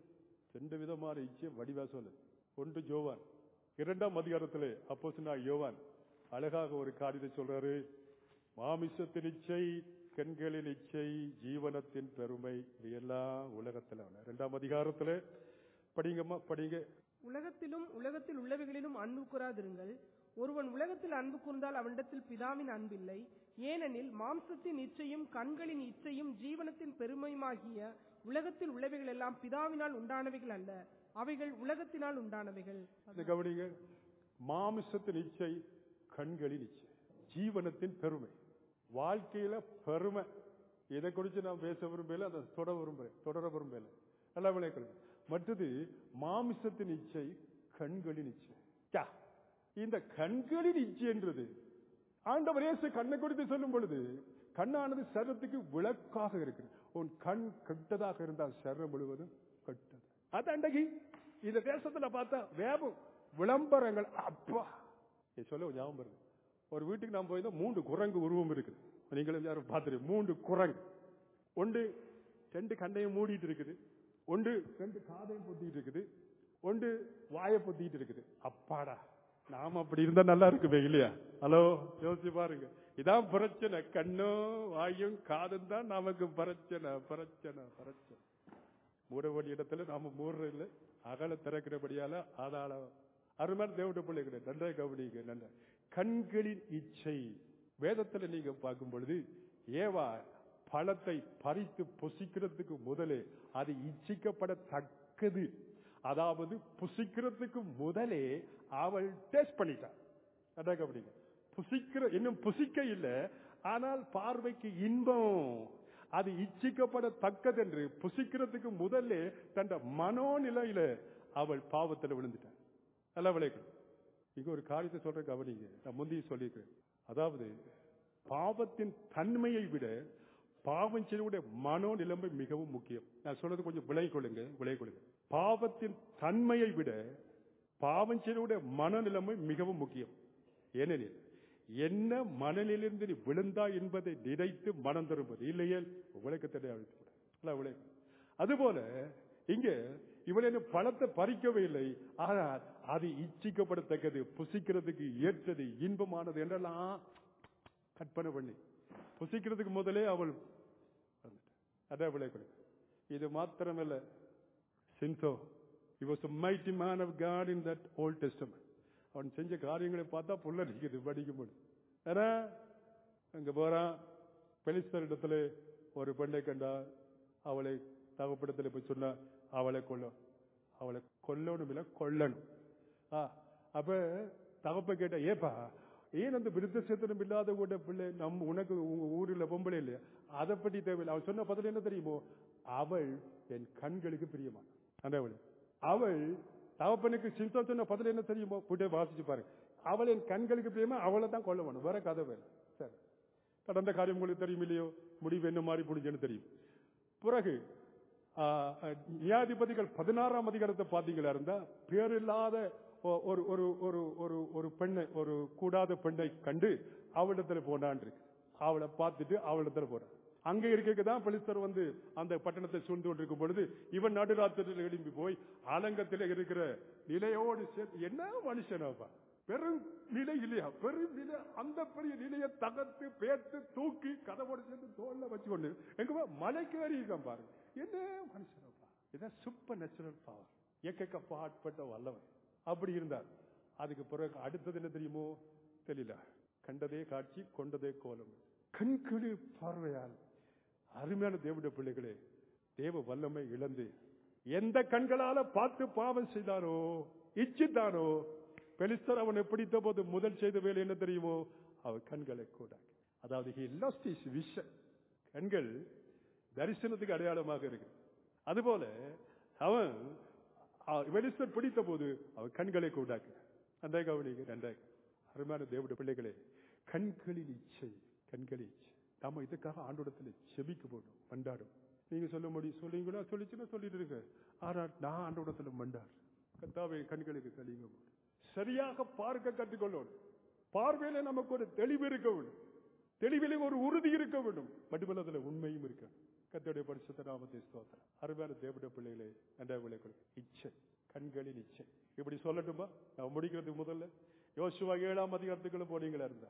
2 விதமான இச்சை வடிவா சொல்லுது. ஒன்று யோவான் 2ஆம் அதிகாரத்திலே அப்போஸ்தலனாகிய யோவான் அழகாக ஒரு காரியத்தை சொல்றாரு. மாமிசத்தின் இச்சை, கண்களின் இச்சை, ஜீவனத்தின் பெருமை, எல்லாம் உலகத்தில் 2ஆம் அதிகாரத்தில் படிங்கம்மா, படிங்க. உலகத்திலும் உலகத்தில் உள்ளவைகளிலும் அன்பு கூறாதிருங்கள். ஒருவன் உலகத்தில் அன்பு கூர்ந்தால் அவனிடத்தில் பிதாவின் அன்பில்லை. ஏனெனில் மாம்சத்தின் இச்சையும் கண்களின் இச்சையும் ஜீவனத்தின் பெருமையுமாகிய உலகத்தில் உள்ளவைகள் எல்லாம் பிதாவினால் உண்டானவைகள் அல்ல, அவைகள் உலகத்தினால் உண்டானவைகள். கவனிங்க, மாமிசத்தின் இச்சை, கண்களின் இச்சை, ஜீவனத்தின் பெருமை. வாழ்க்கையில பெருமை இதை குறித்து நான் பேச விரும்பல, அதை தொடர விரும்பல. நல்லா விளையாடுங்க. மற்றது மாமிசத்தின் இச்சை, கண்களின் இச்சை. இந்த கண்களின் இச்சை என்றது ஆண்டவர் இயேசு கண்ணை குறித்து சொல்லும் பொழுது, கண்ணானது சரீரத்துக்கு விளக்காக இருக்கு. உன் கண் கெட்டதாக இருந்தால் சரீரம் முழுவதும் கெட்டது. அது அன்றைக்கு இந்த தேசத்துல பார்த்தா வேபம் விளம்பரங்கள். அப்பா சொல்ல ஞாபகம் வருது. ஒரு வீட்டுக்கு நாம் போய் 3 குரங்கு உருவம் இருக்குது. நீங்களும் யாரும் பார்த்துரு. 3 குரங்கு, ஒன்று 2 கண்ணையும் மூடிட்டு இருக்குது, ஒன்று 2 காதையும் பொத்திட்டு இருக்குது, ஒன்று வாயை பொத்திட்டு இருக்குது. அப்பாடா, நாம அப்படி இருந்தா நல்லா இருக்குவே இல்லையா? ஹலோ, யோசிச்சு பாருங்க. இதான் பிரச்சனை. கண்ணும் வாயும் காதும் தான் நமக்கு பிரச்சனை. மூட வேண்டிய இடத்துல நாம மூடுற இல்லை, அகல திறக்கிறபடியால ஆதாள. அருமையான தேவனுடைய பிள்ளைகளை நன்றாக கவனிங்க. நல்ல கண்களின் இச்சை. வேதத்துல நீங்க பார்க்கும் பொழுது ஏவா பழத்தை பறித்து புசிக்கிறதுக்கு முதலே அது இச்சிக்கப்படத்தக்கது, அதாவது புசிக்கிறதுக்கு முதலே அவள் டேஸ்ட் பண்ணிட்டாள். நன்றாக கவனிங்க. இன்னும் புசிக்க இல்லை, ஆனால் பார்வைக்கு இன்பம், அது இச்சிக்கப்படத்தக்கது என்று புசிக்கிறதுக்கு முதல்ல தன் மனோநிலையில அவள் பாவத்தில் விழுந்துட்டாள். நல்ல விளையாடு. இங்க ஒரு காரியத்தை சொல்ற கவனிங்க. நான் முந்தைய சொல்லியிருக்கிறேன். அதாவது பாவத்தின் தன்மையை விட பாவம் செய்யக்கூடிய மனோநிலைமை மிகவும் முக்கியம். நான் சொல்றது கொஞ்சம் விளை கொள்ளுங்க. பாவத்தின் தன்மையை விட பாவம் செய்யக்கூடிய மனநிலைமை மிகவும் முக்கியம். ஏனெனில் என்ன மனநிலிருந்து நீ விழுந்தா என்பதை நினைத்து மனம் திரும்புவது இல்லையே உங்களுக்கு தெரியாது. அதுபோல இங்க இவள் பழத்தை பறிக்கவே இல்லை, ஆனால் அது இச்சிக்கப்படத்தக்கது, புசிக்கிறதுக்கு ஏற்றது, இன்பமானது என்றெல்லாம் கற்பனை பண்ணி புசிக்கிறதுக்கு முதலே அவள் அதான் விளையாடு. இது மாத்திரமல்ல, since he was a mighty man of God in that Old Testament. அவன் செஞ்ச காரியங்களை பார்த்தா புள்ள நிற்குது படிக்கும்போது. ஏன்னா அங்க போறான், பெலிஸ்தர் இடத்துல ஒரு பெண்ணை கண்டா, அவளை தகப்படத்துல போய் சொன்னா அவளை கொல்லணும் இல்ல கொல்லணும். அப்ப தகப்ப கேட்ட, ஏப்பா ஏன் அந்த விருத்த சேத்தனம் இல்லாத கூட பிள்ளை நம்ம உனக்கு உங்க ஊரில் பொம்பளை இல்லையா? அதை பற்றி தேவையில்லை. அவன் சொன்ன பதில் என்ன தெரியுமோ? அவள் என் கண்களுக்கு பிரியமான அவள் தகப்பனுக்கு சிந்தம் சொன்ன பதில் என்ன தெரியுமோ? போட்டு வாசிச்சு பாருங்க. அவள் என் கண்களுக்கு பிரியமா, அவளை தான் கொல்ல வேணும், வேற கதை வேறு. சரி, கடந்த காரியம் உங்களுக்கு தெரியும் இல்லையோ? முடிவு என்ன மாதிரி முடிஞ்சுன்னு தெரியும். பிறகு நியாயாதிபதிகள் 16ஆம் அதிகாரத்தை பார்த்தீங்களா இருந்தா, பேரில்லாத ஒரு ஒரு ஒரு ஒரு ஒரு பெண்ணை, ஒரு கூடாத பெண்ணை கண்டு அவளிடத்துல போனான். அவளை பார்த்துட்டு அவளிடத்துல போறான். அங்க இருக்கதான் பெலிஸ்தர் வந்து அந்த பட்டணத்தை சூழ்ந்து கொண்டிருக்கும் பொழுது இவன் நடுராத்திரியில் எழும்பி போய் அலங்கத்தில் இருக்கிற நிலையோடு சேர்த்து, என்ன மனுஷனாப்பா, பெரும் நிலை இல்லையா, பெரும் நிலை, அந்த பெரிய நிலையை தகர்த்து பேர்த்து தூக்கி கதவோடு சேர்த்து தோல்ல வச்சு கொண்டு எங்க மலைக்கு ஏறி இருக்கான் பாருங்க. என்ன மனுஷனாப்பா, இதான் சூப்பர் நேச்சுரல் பவர், இயற்கைக்கு பாட்பட்ட வல்லவன். அப்படி இருந்தார். அதுக்கு பிறகு அடுத்தது என்ன தெரியுமோ? தெரியல. கண்டதே காட்சி, கொண்டதே கோலம். கண்களி பார்வையால் அருமையான தேவனுடைய பிள்ளைகளே, தேவ வல்லமை இழந்து எந்த கண்களால பார்த்து பாவம் செய்தானோ, இச்சித்தானோ, பெலிஸ்தர் அவனை பிடித்த போது முதல் செய்த வேலை என்ன தெரியுமோ? அவர் கண்களை கூட, அதாவது he lost his vision. கண்கள் தரிசனத்துக்கு அடையாளமாக இருக்கு. அதுபோல அவன் பெலிஸ்தர் பிடித்த போது அவர் கண்களை கூடாக்கு. அந்த கவனிங்க, நன்றாக அருமையான தேவனுடைய பிள்ளைகளே, கண்களின் இச்சை, கண்களின் இச்சை. நாம இதுக்காக ஆண்டோடத்தில் செபிக்க போடும், மண்டாடும். நீங்க சொல்ல முடியும், சொல்லுங்களா? சொல்லிச்சுன்னா சொல்லிட்டு இருக்க. ஆனால் நான் ஆண்டோடத்தில் மண்டாடு. கர்த்தாவே கண்களுக்கு கலிங்க, சரியாக பார்க்க கற்றுக்கொள்ளணும். பார்வையில நமக்கு ஒரு தெளிவு இருக்க வேண்டும், தெளிவிலே ஒரு உறுதி இருக்க வேண்டும், மட்டுமல்ல அதுல உண்மையும் இருக்க. கர்த்தருடைய பரிசுத்த நாமத்தை ஸ்தோத்திரம். அருமையான தேவனுடைய பிள்ளைகளே, நன்றாக விளையாடு. இச்சை, கண்களின் இச்சை. இப்படி சொல்லட்டுமா? நான் முடிக்கிறதுக்கு முதல்ல யோசுவா 7ஆம் அதிகாரத்துக்குள்ள போனீங்களா இருந்தா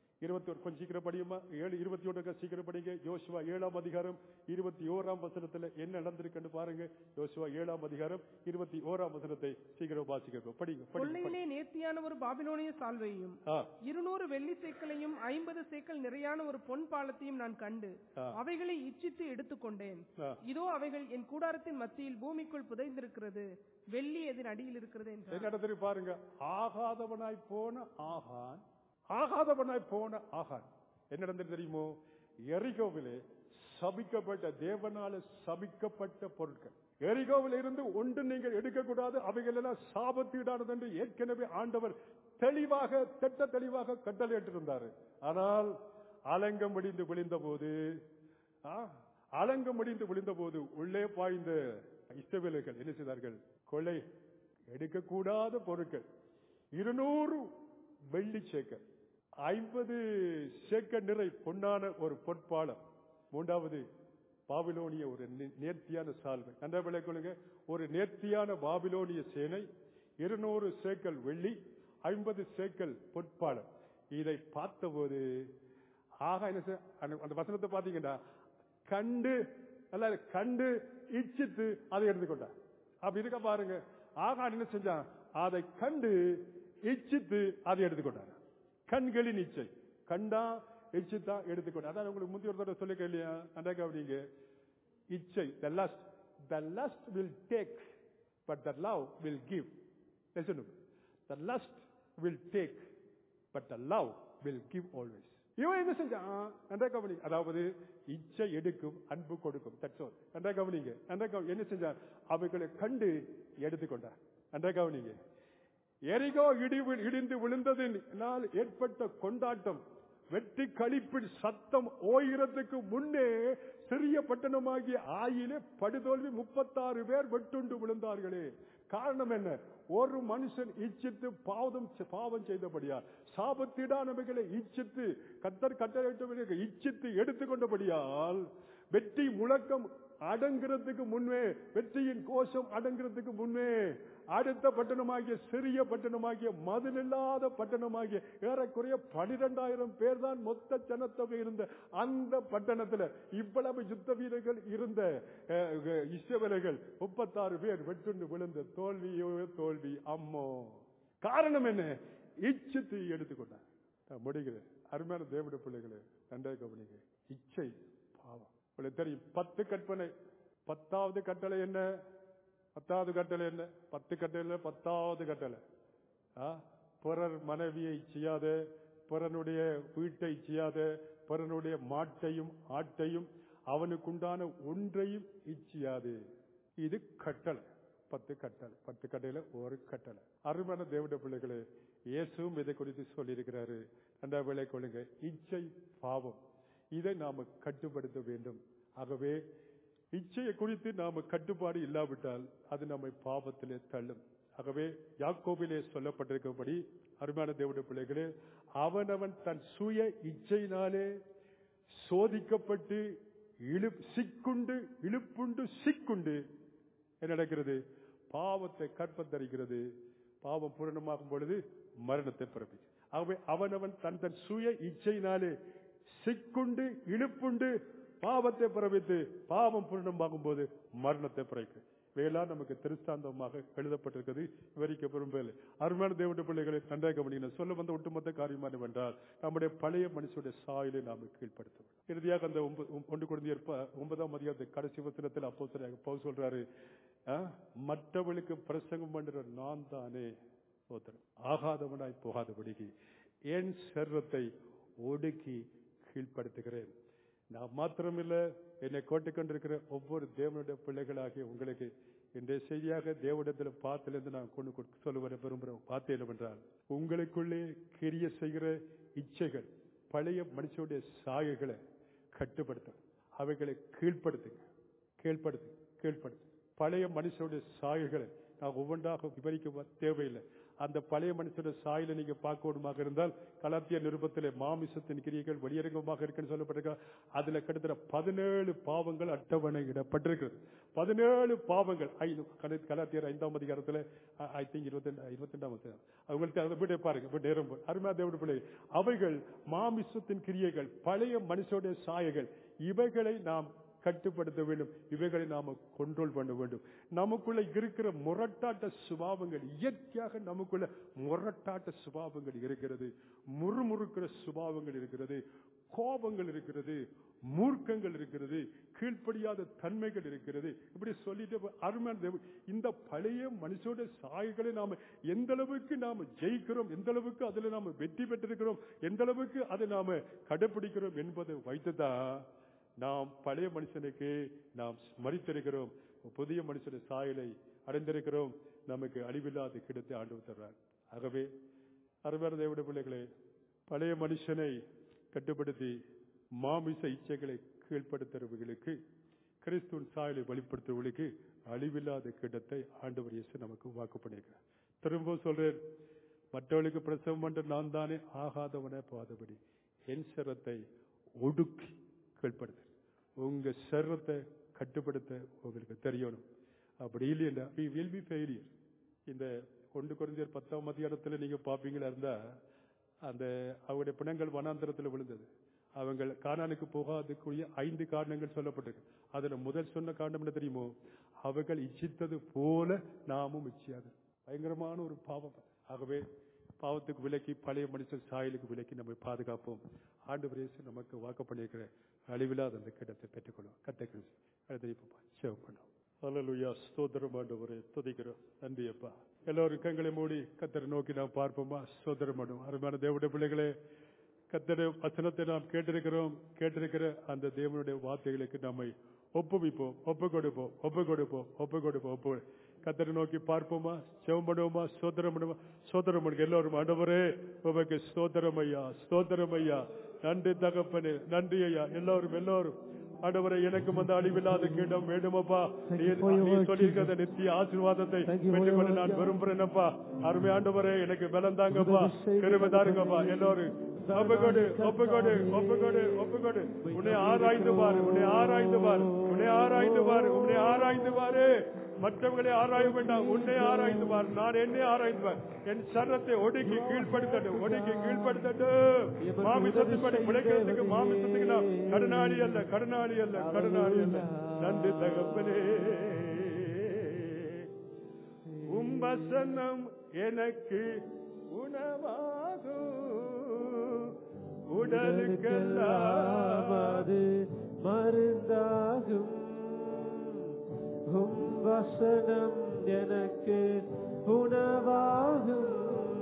21 கொஞ்சம் சீக்கிரம் படியுமா? 7:21 சீக்கிரம் படிங்க. யோசுவா 7ஆம் அதிகாரம் 21ஆம் வசனத்துல என்ன நடந்திருக்குன்னு பாருங்க. யோசுவா 7ஆம் அதிகாரம் 21ஆம் வசனத்தை சீக்கிரம் வாசிக்க படிங்க. கொள்ளையிலே நேர்த்தியான ஒரு பாபிலோனிய சால்வையும் 200 வெள்ளி சேக்கலையும் 50 சேக்கல் நிறையான ஒரு பொன் பாலத்தையும் நான் கண்டு அவைகளை இச்சித்து எடுத்துக்கொண்டேன். இதோ அவைகள் என் கூடாரத்தின் மத்தியில் பூமிக்குள் புதைந்திருக்கிறது, வெள்ளி எதின் அடியில் இருக்கிறது என்று. என்ன நடந்து பாருங்க. ஆகாதவனாய் போன ஆகான் என்ன நடந்தது தெரியுமோ? எரிகோவிலே சபிக்கப்பட்ட, தேவனால சபிக்கப்பட்ட பொருட்கள். எரிகோவில் இருந்து ஒன்று நீங்கள் எடுக்கக்கூடாது, அவைகள் எல்லாம் சாபத்தீடானது என்று ஏற்கனவே ஆண்டவர் தெளிவாக, திட்ட தெளிவாக கட்டளையிட்டிருந்தார். ஆனால் அலங்கம் முடிந்து விழுந்த போது உள்ளே பாய்ந்த இஸ்ரவேலர்கள் என்ன செய்தார்கள்? கொள்ளை எடுக்கக்கூடாத பொருட்கள் 200 வெள்ளி சேக்கல், 50 சேக்கல் நிறை பொன்னான ஒரு பொற்பாலம், 3வது பாபிலோனிய ஒரு நேர்த்தியான சால்வை. நன்றா விளைக்கொள்ளுங்க. ஒரு நேர்த்தியான பாபிலோனிய சேனை, 200 சேக்கல் வெள்ளி, 50 சேக்கல் பொற்பாலம். இதை பார்த்தபோது அந்த வசனத்தை பாத்தீங்கன்னா, கண்டு இச்சித்து அதை எடுத்துக்கொண்டார். அப்படி இருக்க பாருங்க. ஆகான் என்ன செஞ்சான்? அதை கண்டு இச்சித்து அதை எடுத்துக்கொண்டார். கண்களின் இச்சை, கண்டா இச்சித்தா எடுத்துக்கொண்டார். அதான் உங்களுக்கு முந்தைய ஒரு தடவை சொல்லிக்க இல்லையா? அந்த கவனிங்க. இச்சை, the lust will take but the love will give. Listen to me. The lust will take but the love will give always. இவன் என்ன செஞ்சான்? அந்த கவனிங்க. அதாவது இச்சை எடுக்கும், அன்பு கொடுக்கும். அந்த கவனிங்க. என்ன செஞ்சான்? அவைகளை கண்டு எடுத்துக்கொண்டார். அந்த கவனிங்க. எரிகோ இடிந்து விழுந்ததினால் ஏற்பட்ட கொண்டாட்டம், வெற்றி களிப்பின் சத்தம் ஓய்கிறதுக்கு முன்னே சிறிய பட்டணமாகிய ஆயிலே படுதோல்வி 36 பேர் வெட்டுண்டு விழுந்தார்களே. காரணம் என்ன? ஒரு மனுஷன் இச்சித்து பாவம் செய்தபடியால், சாபத்திடானவைகளை இச்சித்து, கர்த்தர் கட்டளையிட்டவைகளை இச்சித்து எடுத்துக்கொண்டபடியால், வெற்றி முழக்கம் அடங்குறதுக்கு முன்னே, வெற்றியின் கோஷம் அடங்குறதுக்கு முன்னே, அடுத்த பட்டணமாகிய சிறிய பட்டணமாகிய மதிலில்லாத பட்டணமாகிய ஏறக்குறைய 12,000 பேர் தான் மொத்த ஜனத்தொகை இருந்த அந்த பட்டணத்துல இவ்வளவு யுத்த வீரர்கள் இருந்த இஸ்ரவேலர்கள் 36 பேர் வெட்டுண்டு விழுந்த தோல்வியோ தோல்வி. அம்மோ, காரணம் என்ன? இச்சித்து எடுத்துக்கொண்டார். முடிகிறது. அருமையான தேவனுடைய பிள்ளைகளே, நன்றாக கவனிங்க. இச்சை பாவம். தெரியும். 10 கற்பனை. 10வது கட்டளை என்ன? 10வது கட்டளை என்ன? 10 கட்டளை 10வது கட்டளை, பிறர் மனைவியை செய்யாத, பிறனுடைய வீட்டை செய்யாத, பிறனுடைய மாட்டையும் ஆட்டையும் அவனுக்குண்டான ஒன்றையும் இச்சியாது. இது கட்டளை. 10 கட்டளை, 10 கட்டளையில ஒரு கட்டளை. அருமையான தேவனுடைய பிள்ளைகளே, இயேசுவும் இதை குறித்து சொல்லியிருக்கிறாரு. ரெண்டாவது வேளை கொள்ளுங்க, இச்சை பாவம், இதை நாம கட்டுப்படுத்த வேண்டும். ஆகவே இச்சையை குறித்து நாம கட்டுப்பாடு இல்லாவிட்டால் அது நம்மை பாவத்திலே தள்ளும். ஆகவே யாக்கோபிலே சொல்லப்பட்டிருக்கிறபடி அருமையான தேவனுடைய பிள்ளைகளே, அவனவன் தன் சுய இச்சையினாலே சோதிக்கப்பட்டு இழுப்புண்டு சிக்குண்டு என்ன நடக்கிறது? பாவத்தை கற்பந்தரிக்கிறது. பாவம் பூரணமாகும் பொழுது மரணத்தை பிறப்பிக்கும். ஆகவே அவனவன் தன் சுய இச்சையினாலே சிக்குண்டு இழுப்புண்டு பாவத்தை பிறப்பித்து பாவம் பூரணமாகும் போது மரணத்தை பிறக்கும். வேளா நமக்கு திருஸ்தாந்தமாக எழுதப்பட்டிருக்கிறது, விவரிக்க விரும்பவில்லை. அருமையான தேவனுடைய பிள்ளைகளை நன்றாக கவனிக்கணும். சொல்ல வந்த ஒட்டுமொத்த காரியம் என்னவென்றால், நம்முடைய பழைய மனுஷனுடைய சாயலை நாம் கீழ்ப்படுத்தும். இறுதியாக அந்த 1 கொரிந்தியர் 9ஆம் அதிகாரத்தை கடைசி வசனத்தில் அப்போஸ்தலனாகிய பவுல் சொல்றாரு, மற்றவர்களுக்கு பிரசங்கம் பண்ற நான் தானே ஆகாதவனாய் போகாதபடிக்கு என் சரீரத்தை ஒடுக்கி கீழ்ப்படுத்துகிறேன். நான் மாத்திரமில்ல, என்னை கோட்டுக்கொண்டிருக்கிற ஒவ்வொரு தேவனுடைய பிள்ளைகளாகிய உங்களுக்கு இன்றைய செய்தியாக தேவனிடத்தில் பார்த்திலிருந்து நான் கொண்டு சொல்லுவதை விரும்புகிற வார்த்தை என்னவென்றால், உங்களுக்குள்ளே கிரிய செய்கிற இச்சைகள், பழைய மனுஷனுடைய சாயல்களை கட்டுப்படுத்த, அவைகளை கீழ்ப்படுத்து. பழைய மனுஷனுடைய சாயல்களை நான் ஒவ்வொன்றாக விவரிக்க தேவையில்லை. அந்த பழைய மனுஷனுடைய சாயலை நீங்க பார்க்கணுமாக இருந்தால், கலாத்தியர் நிருபத்திலே மாமிசத்தின் கிரியைகள் வெளியரங்கமாக இருக்குன்னு சொல்லப்பட்டிருக்க. அதுல கிட்டத்தட்ட 17 பாவங்கள் அட்டவணையிடப்பட்டிருக்கிறது. 17 பாவங்கள். கலாத்தியர் 5ஆம் அதிகாரத்துல ஐ திங்க் 22ஆம் அதிகாரம். அவங்களுக்கு அதை விட பாருங்க, நேரம் அருமையா தேவனுடைய பிள்ளை, அவைகள் மாமிசத்தின் கிரியைகள், பழைய மனுஷனுடைய சாயல்கள், இவைகளை நாம் கட்டுப்படுத்த வேண்டும். இவைகளை நாம கண்ட்ரோல் பண்ண வேண்டும். நமக்குள்ள இருக்கிற முரட்டாட்ட சுபாவங்கள், இயற்கையாக நமக்குள்ள முரட்டாட்ட சுபாவங்கள் இருக்கிறது, முறுமுறுக்கிற சுபாவங்கள் இருக்கிறது, கோபங்கள் இருக்கிறது, மூர்க்கங்கள் இருக்கிறது, கீழ்ப்படியாத தன்மைகள் இருக்கிறது. இப்படி சொல்லிட்டு அருமையான இந்த பழைய மனுஷோட சாயல்களை நாம எந்த அளவுக்கு நாம ஜெயிக்கிறோம், எந்த அளவுக்கு அதுல நாம வெற்றி பெற்றிருக்கிறோம், எந்த அளவுக்கு அதை நாம கடைபிடிக்கிறோம் என்பதை வைத்துதான் நாம் பழைய மனுஷனுக்கு நாம் மறித்திருக்கிறோம், புதிய மனுஷனுடைய சாயலை அடைந்திருக்கிறோம். நமக்கு அழிவில்லாத கிடத்தை ஆண்டவர் தர்றார். ஆகவே அருமையான தேவனுடைய பிள்ளைகளே, பழைய மனுஷனை கட்டுப்படுத்தி மாமிச இச்சைகளை கீழ்ப்படுத்துறவர்களுக்கு, கிறிஸ்துவின் சாயலை வெளிப்படுத்துவர்களுக்கு அழிவில்லாத கிடத்தை ஆண்டவர் இயேசு நமக்கு வாக்கு பண்ணியிருக்கிறார். திரும்ப சொல்றேன், மற்றவர்களுக்கு பிரசவம் பண்ற நான் தானே ஆகாதவனே போகாதபடி என் சரத்தை ஒடுக்கி கீழ்ப்படுத்து. உங்க சரத்தை கட்டுப்படுத்த உங்களுக்கு தெரியணும். அப்படி இல்லையா we will be failure. இந்த 1 கொரிந்தியர் 10ஆம் அதிகாரத்துல நீங்க பாப்பீங்களா இருந்தா, அந்த அவருடைய பிணங்கள் வனாந்தரத்தில் விழுந்தது. அவங்க கானானுக்கு போகாதக்கூடிய 5 காரணங்கள் சொல்லப்பட்டிருக்கு. அதுல முதல் சொன்ன காரணம் என்ன தெரியுமோ? அவர்கள் இச்சித்தது போல நாமும் இச்சியாது. பயங்கரமான ஒரு பாவம். ஆகவே பாவத்துக்கு விலக்கி பழைய மனுஷன் சாயலுக்கு விலக்கி நம்ம பாதுகாப்போம். ஆண்டவர் இயேசு நமக்கு வாக்கு பண்ணியிருக்கிற அழிவில்லாத அந்த கிடத்தை பெற்றுக்கொள்ளும். கர்த்தருக்கு சேவ் பண்ணும். அல்லேலூயா. ஸ்தோத்திரம் ஆண்டவரே, துதிக்கிறோம். நன்றி அப்பா. எல்லோரும் கண்களை மூடி கர்த்தரை நோக்கி நாம் பார்ப்போமா? ஸ்தோத்திரம் பண்ணும். அருமையான தேவனுடைய பிள்ளைகளே, கர்த்தருடைய வசனத்தை நாம் கேட்டிருக்கிற அந்த தேவனுடைய வார்த்தைகளுக்கு நம்மை ஒப்புவிப்போம், ஒப்பு கொடுப்போம். கர்த்தரை நோக்கி பார்ப்போமா? ஜெபம் பண்ணுவோமா? ஸ்தோத்திரம் பண்ணுவோம். எல்லோரும் ஆண்டவரே உமக்கு ஸ்தோத்திரம் ஐயா, நன்றி தகப்பனே, நன்றி ஐயா. எல்லோரும் ஆண்டவரே, எனக்கு அந்த அழிவில்லாத கிடம் வேண்டுமப்பா. நீ சொல்லியிருக்கிற நித்திய ஆசீர்வாதத்தை பெற்றுக்கொண்டு நான் விரும்புறேனப்பா. அருமை ஆண்டவரே, எனக்கு பலம் தாங்கப்பா, கிருபை தாருங்கப்பா. எல்லோரும் ஒப்புக்கொடு. உன்னை ஆராய்ந்து பாரு. மற்றவர்களை ஆராய வேண்டாம், உன்னை ஆராய்ந்து பார். நான் என்னை ஆராய்ந்து பார். என் சரத்தை ஒடுக்கி கீழ்ப்படுத்தட்டும். மாமிசத்தின்படி பிழைக்கிறதுக்கு மாமிசத்துக்கு நான் கடனாளி அல்ல. நன்றி தகப்பனே. வசனம் எனக்கு உணவாகும், உடலுக்கெல்லாம் அது மருந்தாகும். வசனம் எனக்கு உணவாகும்,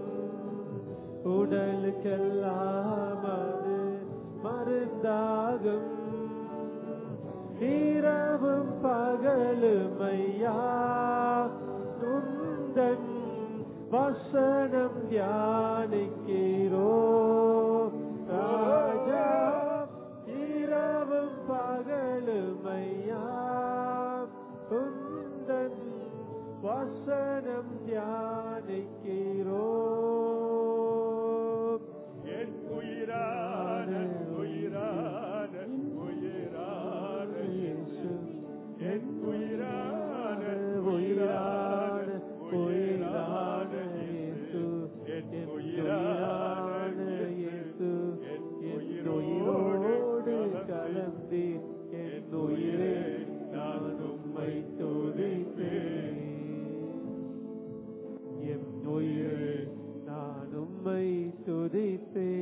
உடலுக்கெல்லாம் அது மருந்தாகும். இரவும் பகலும் ஐயா உந்தன் வசனம் தியானிக்கிறோ ராஜா இரவும் பகலுமையா உந்தன் வசனம் தியானிக்கிறோ என் உயிரான உயிரான உயிரான இயேசு என் உயிரான உயிரான உயிரான இயேசு என் உயிரான இயேசு என் உயிரோடு கலந்து என் உயிரே நான் உம்மை துதிப்பேன் என் உயிரே நான் உம்மை துதிப்பேன்